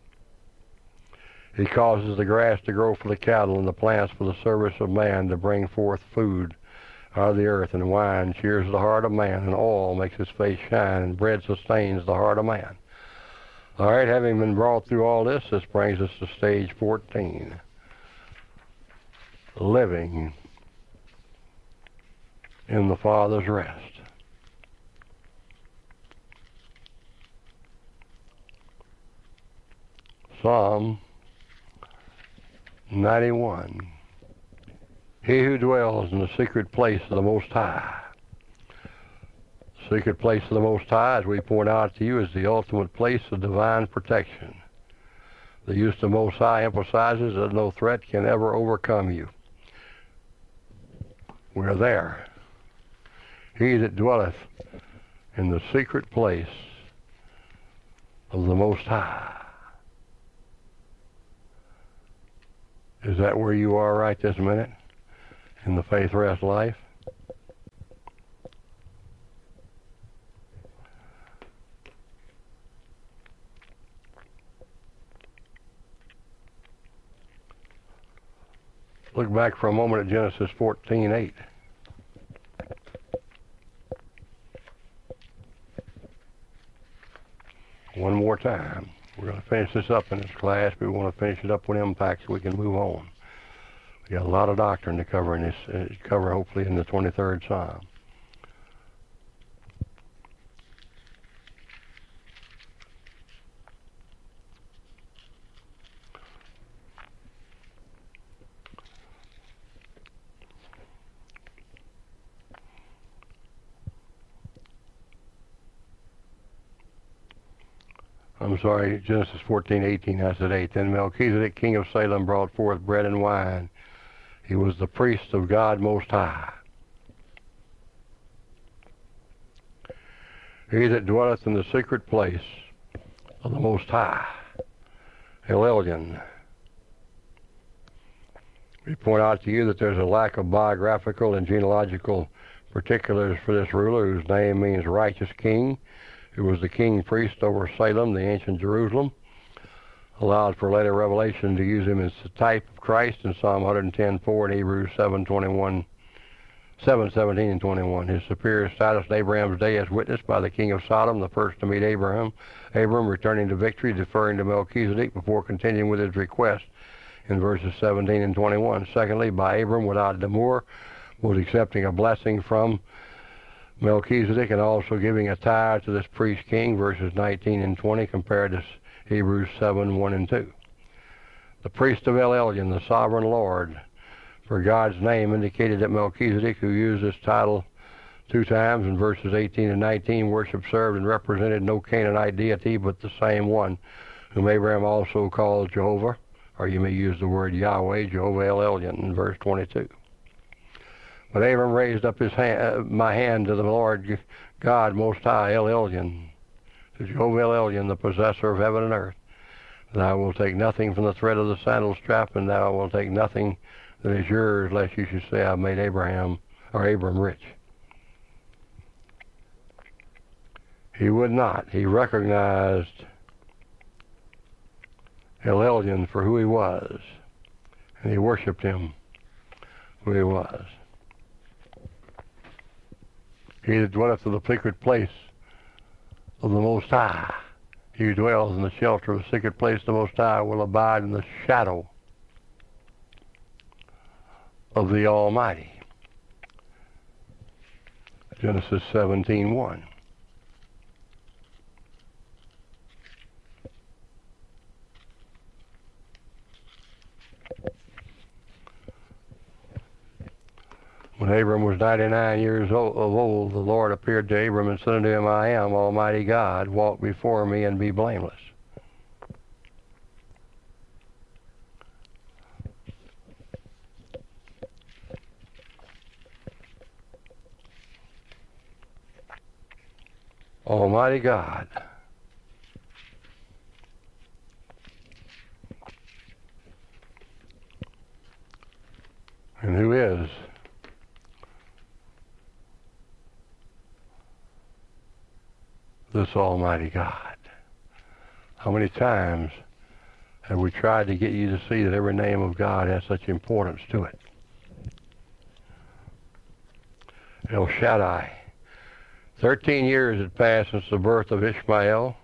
He causes the grass to grow for the cattle, and the plants for the service of man, to bring forth food out of the earth, and wine cheers the heart of man, and oil makes his face shine, and bread sustains the heart of man. All right, having been brought through all this, this brings us to stage fourteen. Living in the Father's rest. Psalm ninety-one. He who dwells in the secret place of the Most High. Secret place of the Most High, as we point out to you, is the ultimate place of divine protection. The use of Most High emphasizes that no threat can ever overcome you. We're there. He that dwelleth in the secret place of the Most High. Is that where you are right this minute in the faith rest life? Look back for a moment at Genesis fourteen eight. One more time. We're going to finish this up in this class, but we want to finish it up with impact so we can move on. We got a lot of doctrine to cover in this, uh, cover hopefully in the twenty-third Psalm. I'm sorry, Genesis fourteen eighteen, I said eight. Then Melchizedek, king of Salem, brought forth bread and wine. He was the priest of God Most High. He that dwelleth in the secret place of the Most High. El Elyon. We point out to you that there's a lack of biographical and genealogical particulars for this ruler, whose name means righteous king, who was the king priest over Salem, the ancient Jerusalem, allowed for later revelation to use him as the type of Christ in Psalm one ten four and Hebrews seven twenty-one, seven seventeen and twenty-one. His superior status in Abraham's day as witnessed by the king of Sodom, the first to meet Abraham, Abram returning to victory, deferring to Melchizedek before continuing with his request in verses seventeen and twenty-one. Secondly, by Abram without demur, was accepting a blessing from Melchizedek and also giving a tithe to this priest king, verses nineteen and twenty, compared to Hebrews seven one and two. The priest of El Elyon, the sovereign Lord, for God's name indicated that Melchizedek, who used this title two times in verses eighteen and nineteen, worshiped, served, and represented no Canaanite deity, but the same one, whom Abraham also called Jehovah, or you may use the word Yahweh, Jehovah El Elyon, in verse twenty-two. But Abram raised up his hand, uh, my hand to the Lord God Most High, El Elyon, to Jehovah El Elyon, the possessor of heaven and earth. Thou wilt take nothing from the thread of the sandal strap, and thou wilt take nothing that is yours, lest you should say, I've made Abraham or Abram rich. He would not. He recognized El Elyon for who he was, and he worshipped him who he was. He that dwelleth in the secret place of the Most High. He who dwells in the shelter of the secret place of the Most High will abide in the shadow of the Almighty. Genesis seventeen one. When Abram was ninety-nine years old, of old, the Lord appeared to Abram and said unto him, I am Almighty God, walk before me and be blameless. Almighty God. And who is this Almighty God? How many times have we tried to get you to see that every name of God has such importance to it? El Shaddai. Thirteen years had passed since the birth of Ishmael.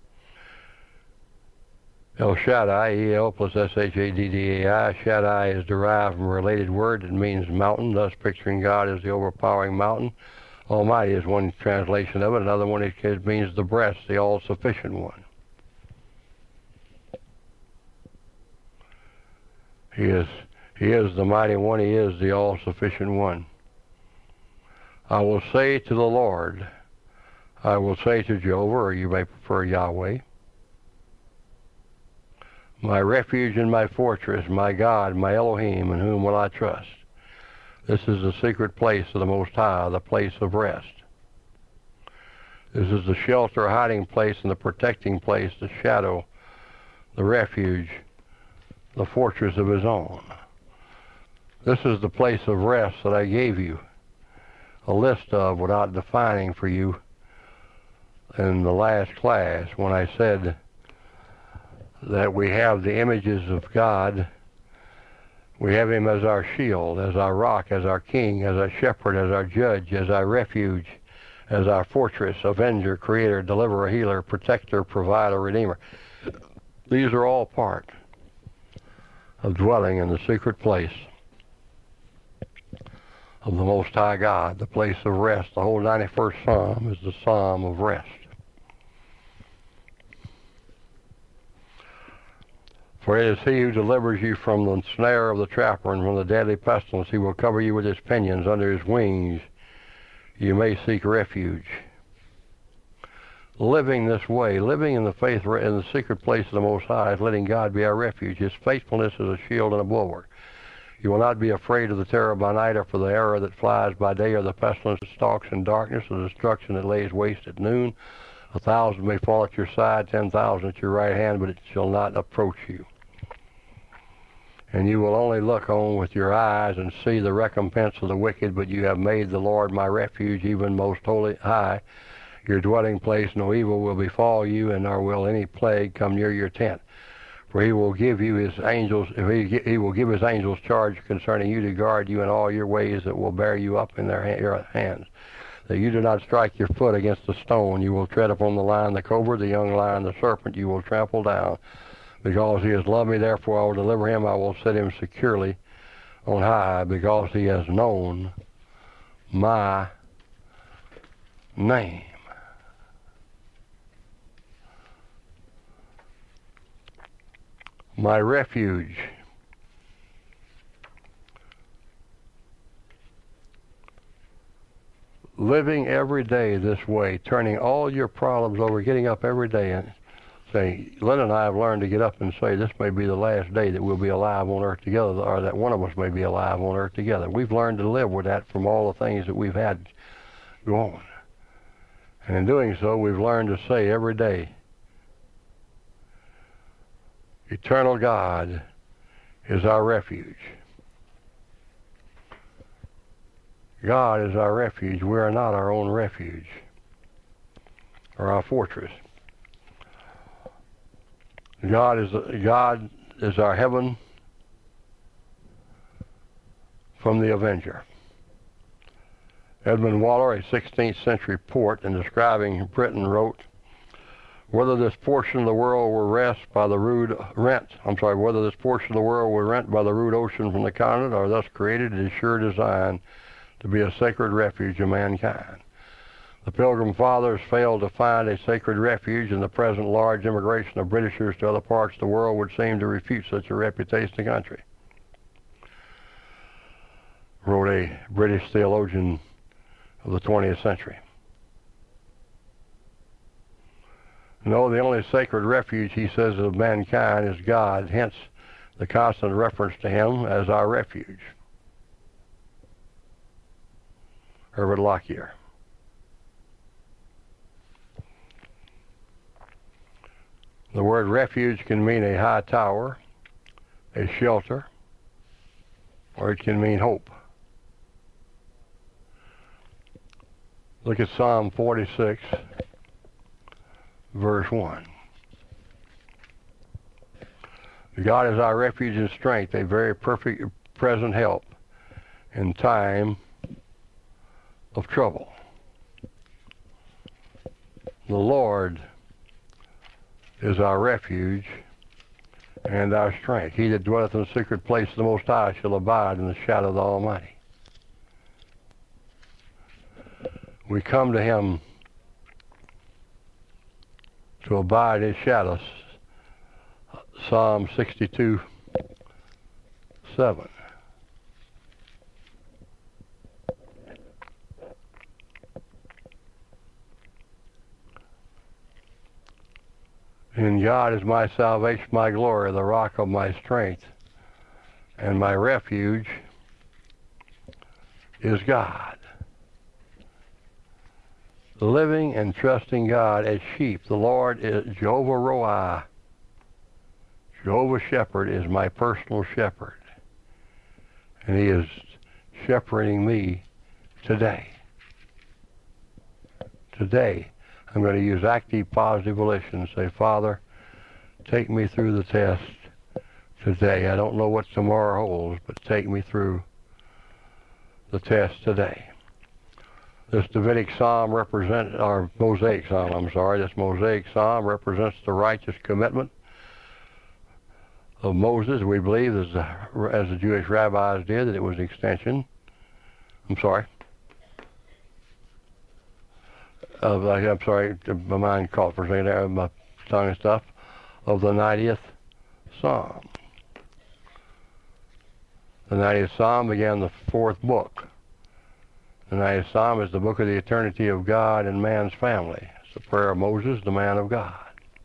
El Shaddai, E L plus S H A D D A I, Shaddai is derived from a related word that means mountain, thus picturing God as the overpowering mountain. Almighty is one translation of it. Another one it means the breast, the all-sufficient one. He is, he is the mighty one. He is the all-sufficient one. I will say to the Lord, I will say to Jehovah, or you may prefer Yahweh, my refuge and my fortress, my God, my Elohim, in whom will I trust. This is the secret place of the Most High, the place of rest. This is the shelter, hiding place, and the protecting place, the shadow, the refuge, the fortress of his own. This is the place of rest that I gave you a list of without defining for you in the last class when I said that we have the images of God. We have him as our shield, as our rock, as our king, as our shepherd, as our judge, as our refuge, as our fortress, avenger, creator, deliverer, healer, protector, provider, redeemer. These are all part of dwelling in the secret place of the Most High God, the place of rest. The whole ninety-first Psalm is the Psalm of rest. For it is he who delivers you from the snare of the trapper and from the deadly pestilence. He will cover you with his pinions. Under his wings you may seek refuge. Living this way, living in the faith, in the secret place of the Most High, is letting God be our refuge. His faithfulness is a shield and a bulwark. You will not be afraid of the terror by night, or for the arrow that flies by day, or the pestilence that stalks in darkness, or the destruction that lays waste at noon. A thousand may fall at your side, ten thousand at your right hand, but it shall not approach you. And you will only look on with your eyes and see the recompense of the wicked, but you have made the Lord my refuge, even most holy high, your dwelling place. No evil will befall you, and nor will any plague come near your tent. For he will give you his angels, he, he will give his angels charge concerning you to guard you in all your ways, that will bear you up in their your hands, that you do not strike your foot against a stone. You will tread upon the lion, the cobra, the young lion, the serpent, you will trample down. Because he has loved me, therefore I will deliver him. I will set him securely on high, because he has known my name. My refuge. Living every day this way, turning all your problems over, getting up every day and saying, Linda and I have learned to get up and say, this may be the last day that we'll be alive on earth together, or that one of us may be alive on earth together. We've learned to live with that from all the things that we've had go on. And in doing so, we've learned to say every day, eternal God is our refuge. God is our refuge. We are not our own refuge or our fortress. God is God is our heaven from the avenger. Edmund Waller, a sixteenth century poet, in describing Britain, wrote, Whether this portion of the world were rest by the rude rent, I'm sorry, whether this portion of the world were rent by the rude ocean from the continent, or thus created, it is sure designed to be a sacred refuge of mankind. The Pilgrim Fathers failed to find a sacred refuge, and the present large immigration of Britishers to other parts of the world would seem to refute such a reputation in the country, wrote a British theologian of the twentieth century. No, the only sacred refuge, he says, of mankind is God, hence the constant reference to him as our refuge. Herbert Lockyer. The word refuge can mean a high tower, a shelter, or it can mean hope. Look at Psalm forty-six, verse one. God is our refuge and strength, a very perfect present help in time of trouble. The Lord is our refuge and our strength. He that dwelleth in the secret place of the Most High shall abide in the shadow of the Almighty. We come to him to abide in his shadows. Psalm sixty-two, seven. And God is my salvation, my glory, the rock of my strength, and my refuge is God. Living and trusting God as sheep. The Lord is Jehovah Rohi. Jehovah Shepherd is my personal shepherd. And he is shepherding me today. Today. I'm going to use active positive volition and say, Father, take me through the test today. I don't know what tomorrow holds, but take me through the test today. This Davidic psalm represents, or Mosaic psalm, I'm sorry, this Mosaic psalm represents the righteous commitment of Moses. We believe, as the, as the Jewish rabbis did, that it was an extension, I'm sorry, of, I'm sorry, my mind caught for a second there, my tongue and stuff, of the ninetieth Psalm. The ninetieth Psalm began the fourth book. The ninetieth Psalm is the book of the eternity of God and man's family. It's the prayer of Moses, the man of God.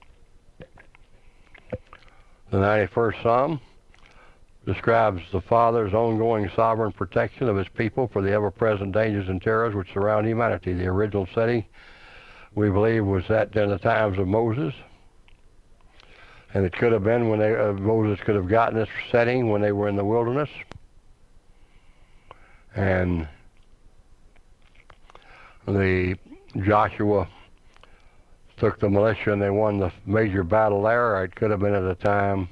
The ninety-first Psalm describes the Father's ongoing sovereign protection of his people for the ever-present dangers and terrors which surround humanity. The original setting, we believe, was that in the times of Moses. And it could have been when they, uh, Moses could have gotten this setting when they were in the wilderness. And the Joshua took the militia and they won the major battle there. It could have been at a time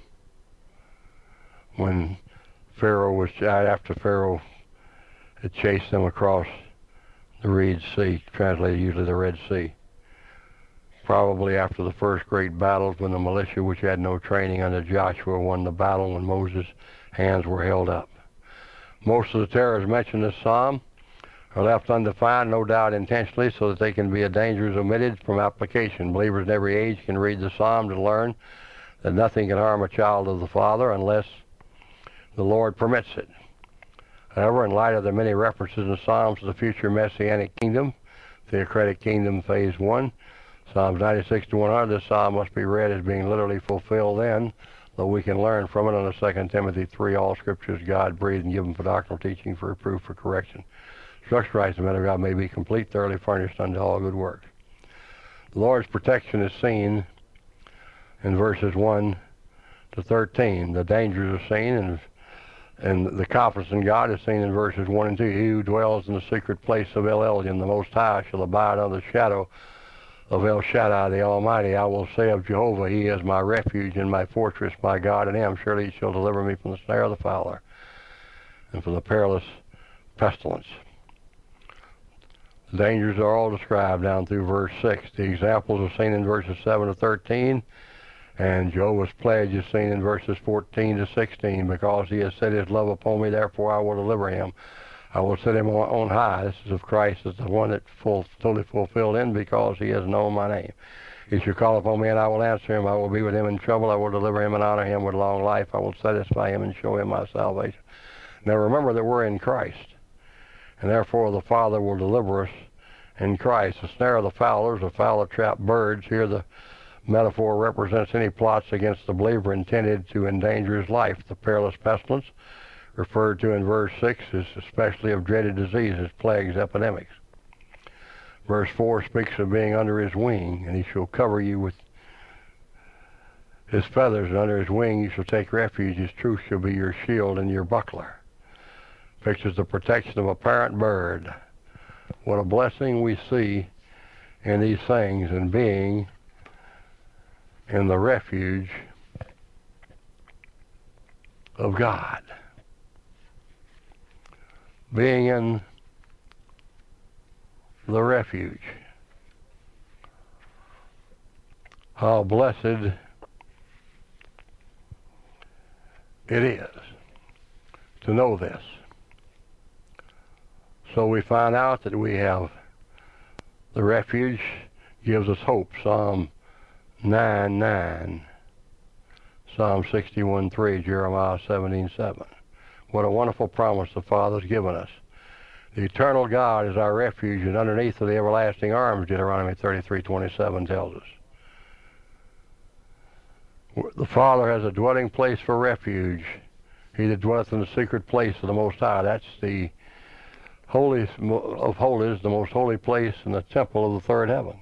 when Pharaoh was, after Pharaoh had chased them across the Red Sea, translated usually the Red Sea. Probably after the first great battles when the militia, which had no training under Joshua, won the battle when Moses' hands were held up. Most of the terrors mentioned in this psalm are left undefined, no doubt intentionally, so that they can be a dangers omitted from application. Believers in every age can read the psalm to learn that nothing can harm a child of the Father unless the Lord permits it. However, in light of the many references in the Psalms to the future Messianic kingdom, theocratic kingdom phase one, Psalms ninety-six to one hundred, this psalm must be read as being literally fulfilled then, though we can learn from it under Second Timothy three, all scriptures God breathed and given for doctrinal teaching, for reproof, for correction. Instruction, rights, the man of God may be complete, thoroughly furnished unto all good works. The Lord's protection is seen in verses one to thirteen. The dangers are seen, and, and the confidence in God is seen in verses one and two. He who dwells in the secret place of El Elyon, the Most High, shall abide under the shadow of El Shaddai, the Almighty. I will say of Jehovah, he is my refuge and my fortress, my God in him. Surely he shall deliver me from the snare of the fowler and from the perilous pestilence. The dangers are all described down through verse six. The examples are seen in verses seven to thirteen, and Jehovah's pledge is seen in verses fourteen to sixteen. Because he has set his love upon me, therefore I will deliver him. I will set him on high. This is of Christ as the one that full, totally fulfilled in, because he has known my name. He shall call upon me, and I will answer him. I will be with him in trouble. I will deliver him and honor him with long life. I will satisfy him and show him my salvation. Now remember that we're in Christ, and therefore the Father will deliver us in Christ. The snare of the fowlers, the fowler-trapped birds. Here the metaphor represents any plots against the believer intended to endanger his life. The perilous pestilence, referred to in verse six, is especially of dreaded diseases, plagues, epidemics. Verse four speaks of being under his wing, and he shall cover you with his feathers, and under his wing you shall take refuge. His truth shall be your shield and your buckler. Pictures the protection of a parent bird. What a blessing we see in these things, and being in the refuge of God. Being in the refuge. How blessed it is to know this. So we find out that we have the refuge, gives us hope. Psalm nine nine, Psalm sixty-one three, Jeremiah seventeen seven. What a wonderful promise the Father's given us. The eternal God is our refuge, and underneath of the everlasting arms, Deuteronomy thirty-three twenty-seven tells us. The Father has a dwelling place for refuge. He that dwelleth in the secret place of the Most High. That's the holiest of holies, the most holy place in the temple of the third heaven.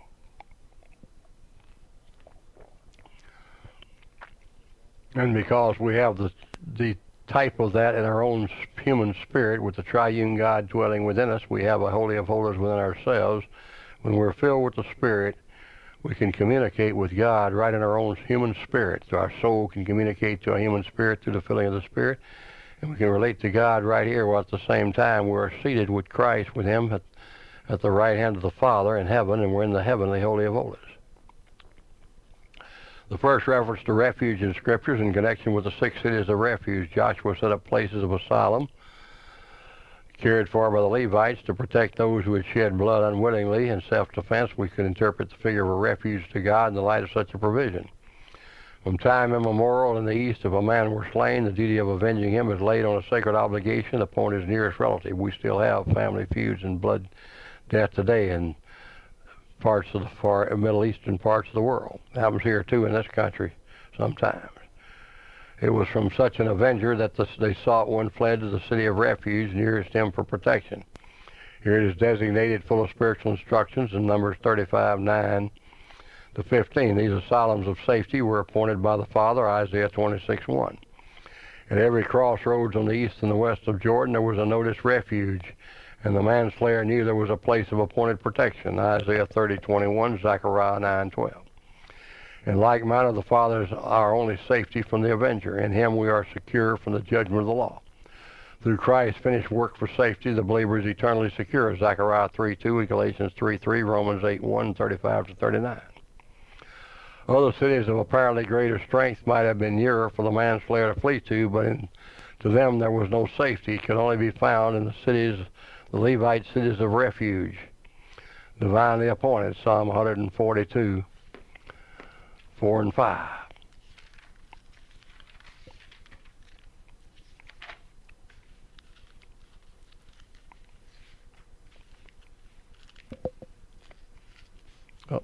And because we have the the type of that in our own human spirit, with the triune God dwelling within us, we have a holy of holies within ourselves. When we're filled with the Spirit, we can communicate with God right in our own human spirit. So our soul can communicate to our human spirit through the filling of the Spirit, and we can relate to God right here, while at the same time we're seated with Christ, with him at, at the right hand of the Father in heaven, and we're in the heavenly holy of holies. The first reference to refuge in Scriptures in connection with the six cities of refuge. Joshua set up places of asylum, cared for by the Levites to protect those who had shed blood unwittingly in self-defense. We could interpret the figure of a refuge to God in the light of such a provision. From time immemorial in the East, if a man were slain, the duty of avenging him is laid on a sacred obligation upon his nearest relative. We still have family feuds and blood death today in parts of the far Middle Eastern parts of the world. It happens here too in this country sometimes. It was from such an avenger that the, they sought one fled to the city of refuge nearest him for protection. Here it is designated full of spiritual instructions in Numbers thirty-five nine to fifteen. These asylums of safety were appointed by the Father, Isaiah twenty-six one. At every crossroads on the east and the west of Jordan there was a noticed refuge, and the manslayer knew there was a place of appointed protection, Isaiah thirty twenty-one, Zechariah nine twelve. In like manner, the Father is our only safety from the avenger. In him we are secure from the judgment of the law. Through Christ's finished work for safety, the believer is eternally secure, Zechariah three two, Galatians three three, Romans eight one, thirty-five to thirty-nine. Other cities of apparently greater strength might have been nearer for the manslayer to flee to, but in, to them there was no safety. It could only be found in the cities, the Levite cities of refuge, divinely appointed, Psalm one forty-two, four and five. Oh.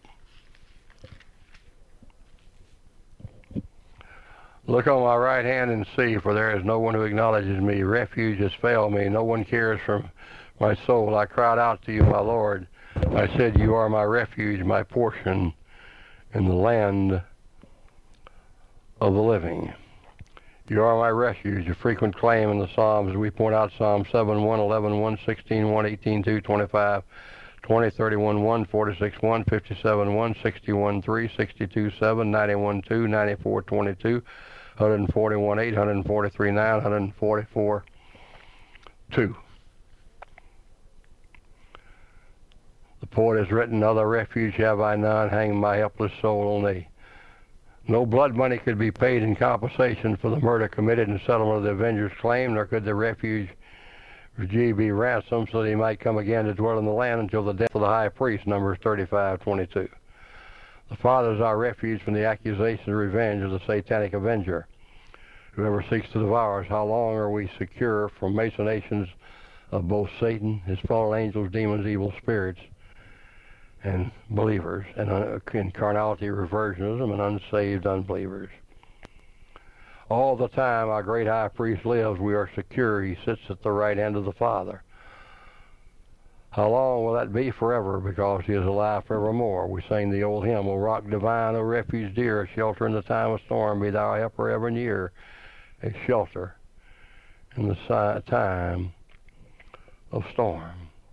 Look on my right hand and see, for there is no one who acknowledges me. Refuge has failed me. No one cares for my soul. I cried out to you, my Lord. I said, you are my refuge, my portion in the land of the living. You are my refuge, a frequent claim in the Psalms. We point out Psalm seven one, eleven one, sixteen one, eighteen two, twenty-five, twenty, thirty-one one, forty-six one, fifty-seven one, sixty-one three, sixty-two seven, ninety-one two, ninety-four twenty-two, one forty-one eight, one forty-three nine, one forty-four two. poet has written, other refuge have I none, hang my helpless soul on thee. No blood money could be paid in compensation for the murder committed in settlement of the avenger's claim, nor could the refuge be ransomed so that he might come again to dwell in the land until the death of the high priest, Numbers thirty-five twenty-two. The Father is our refuge from the accusation and revenge of the satanic avenger. Whoever seeks to devour us, how long are we secure from machinations of both Satan, his fallen angels, demons, evil spirits, and believers, and uh, in carnality, reversionism, and unsaved unbelievers? All the time our great high priest lives, we are secure. He sits at the right hand of the Father. How long will that be? Forever, because he is alive forevermore. We sing the old hymn, O rock divine, O refuge dear, a shelter in the time of storm, be thou helper ever near, a shelter in the si- time of storm.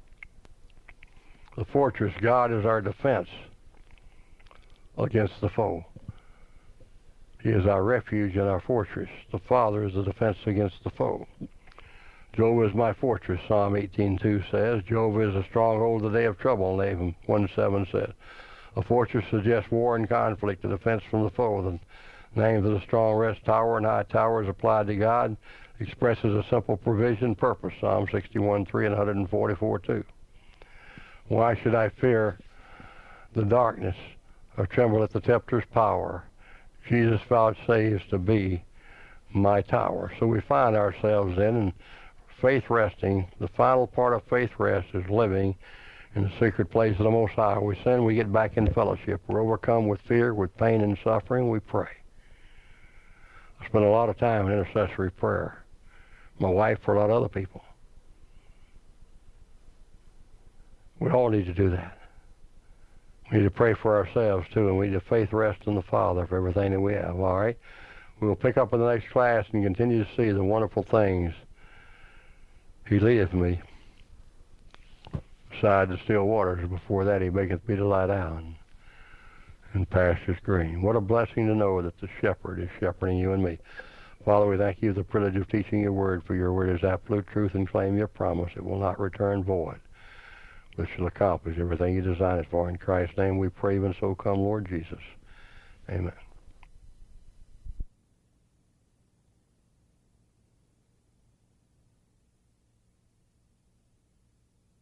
The fortress, God is our defense against the foe. He is our refuge and our fortress. The Father is the defense against the foe. Jehovah is my fortress, Psalm eighteen two says. Jehovah is a stronghold in the day of trouble, Nahum one seven says. A fortress suggests war and conflict, a defense from the foe. The names of the strong rest tower and high tower is applied to God, expresses a simple provision purpose, Psalm sixty-one three and one forty-four two. Why should I fear the darkness or tremble at the tempter's power? Jesus vouchsafes to be my tower. So we find ourselves in, and faith resting, the final part of faith rest is living in the secret place of the Most High. We sin, we get back in fellowship. We're overcome with fear, with pain and suffering, we pray. I spend a lot of time in intercessory prayer. My wife, for a lot of other people. We all need to do that. We need to pray for ourselves, too, and we need to faith rest in the Father for everything that we have, all right? We will pick up in the next class and continue to see the wonderful things He leadeth me beside the still waters. Before that, He maketh me to lie down in pastures green. What a blessing to know that the shepherd is shepherding you and me. Father, we thank you for the privilege of teaching your word, for your word is absolute truth, and claim your promise. It will not return void, but shall accomplish everything you design it for. In Christ's name we pray, even so come, Lord Jesus. Amen.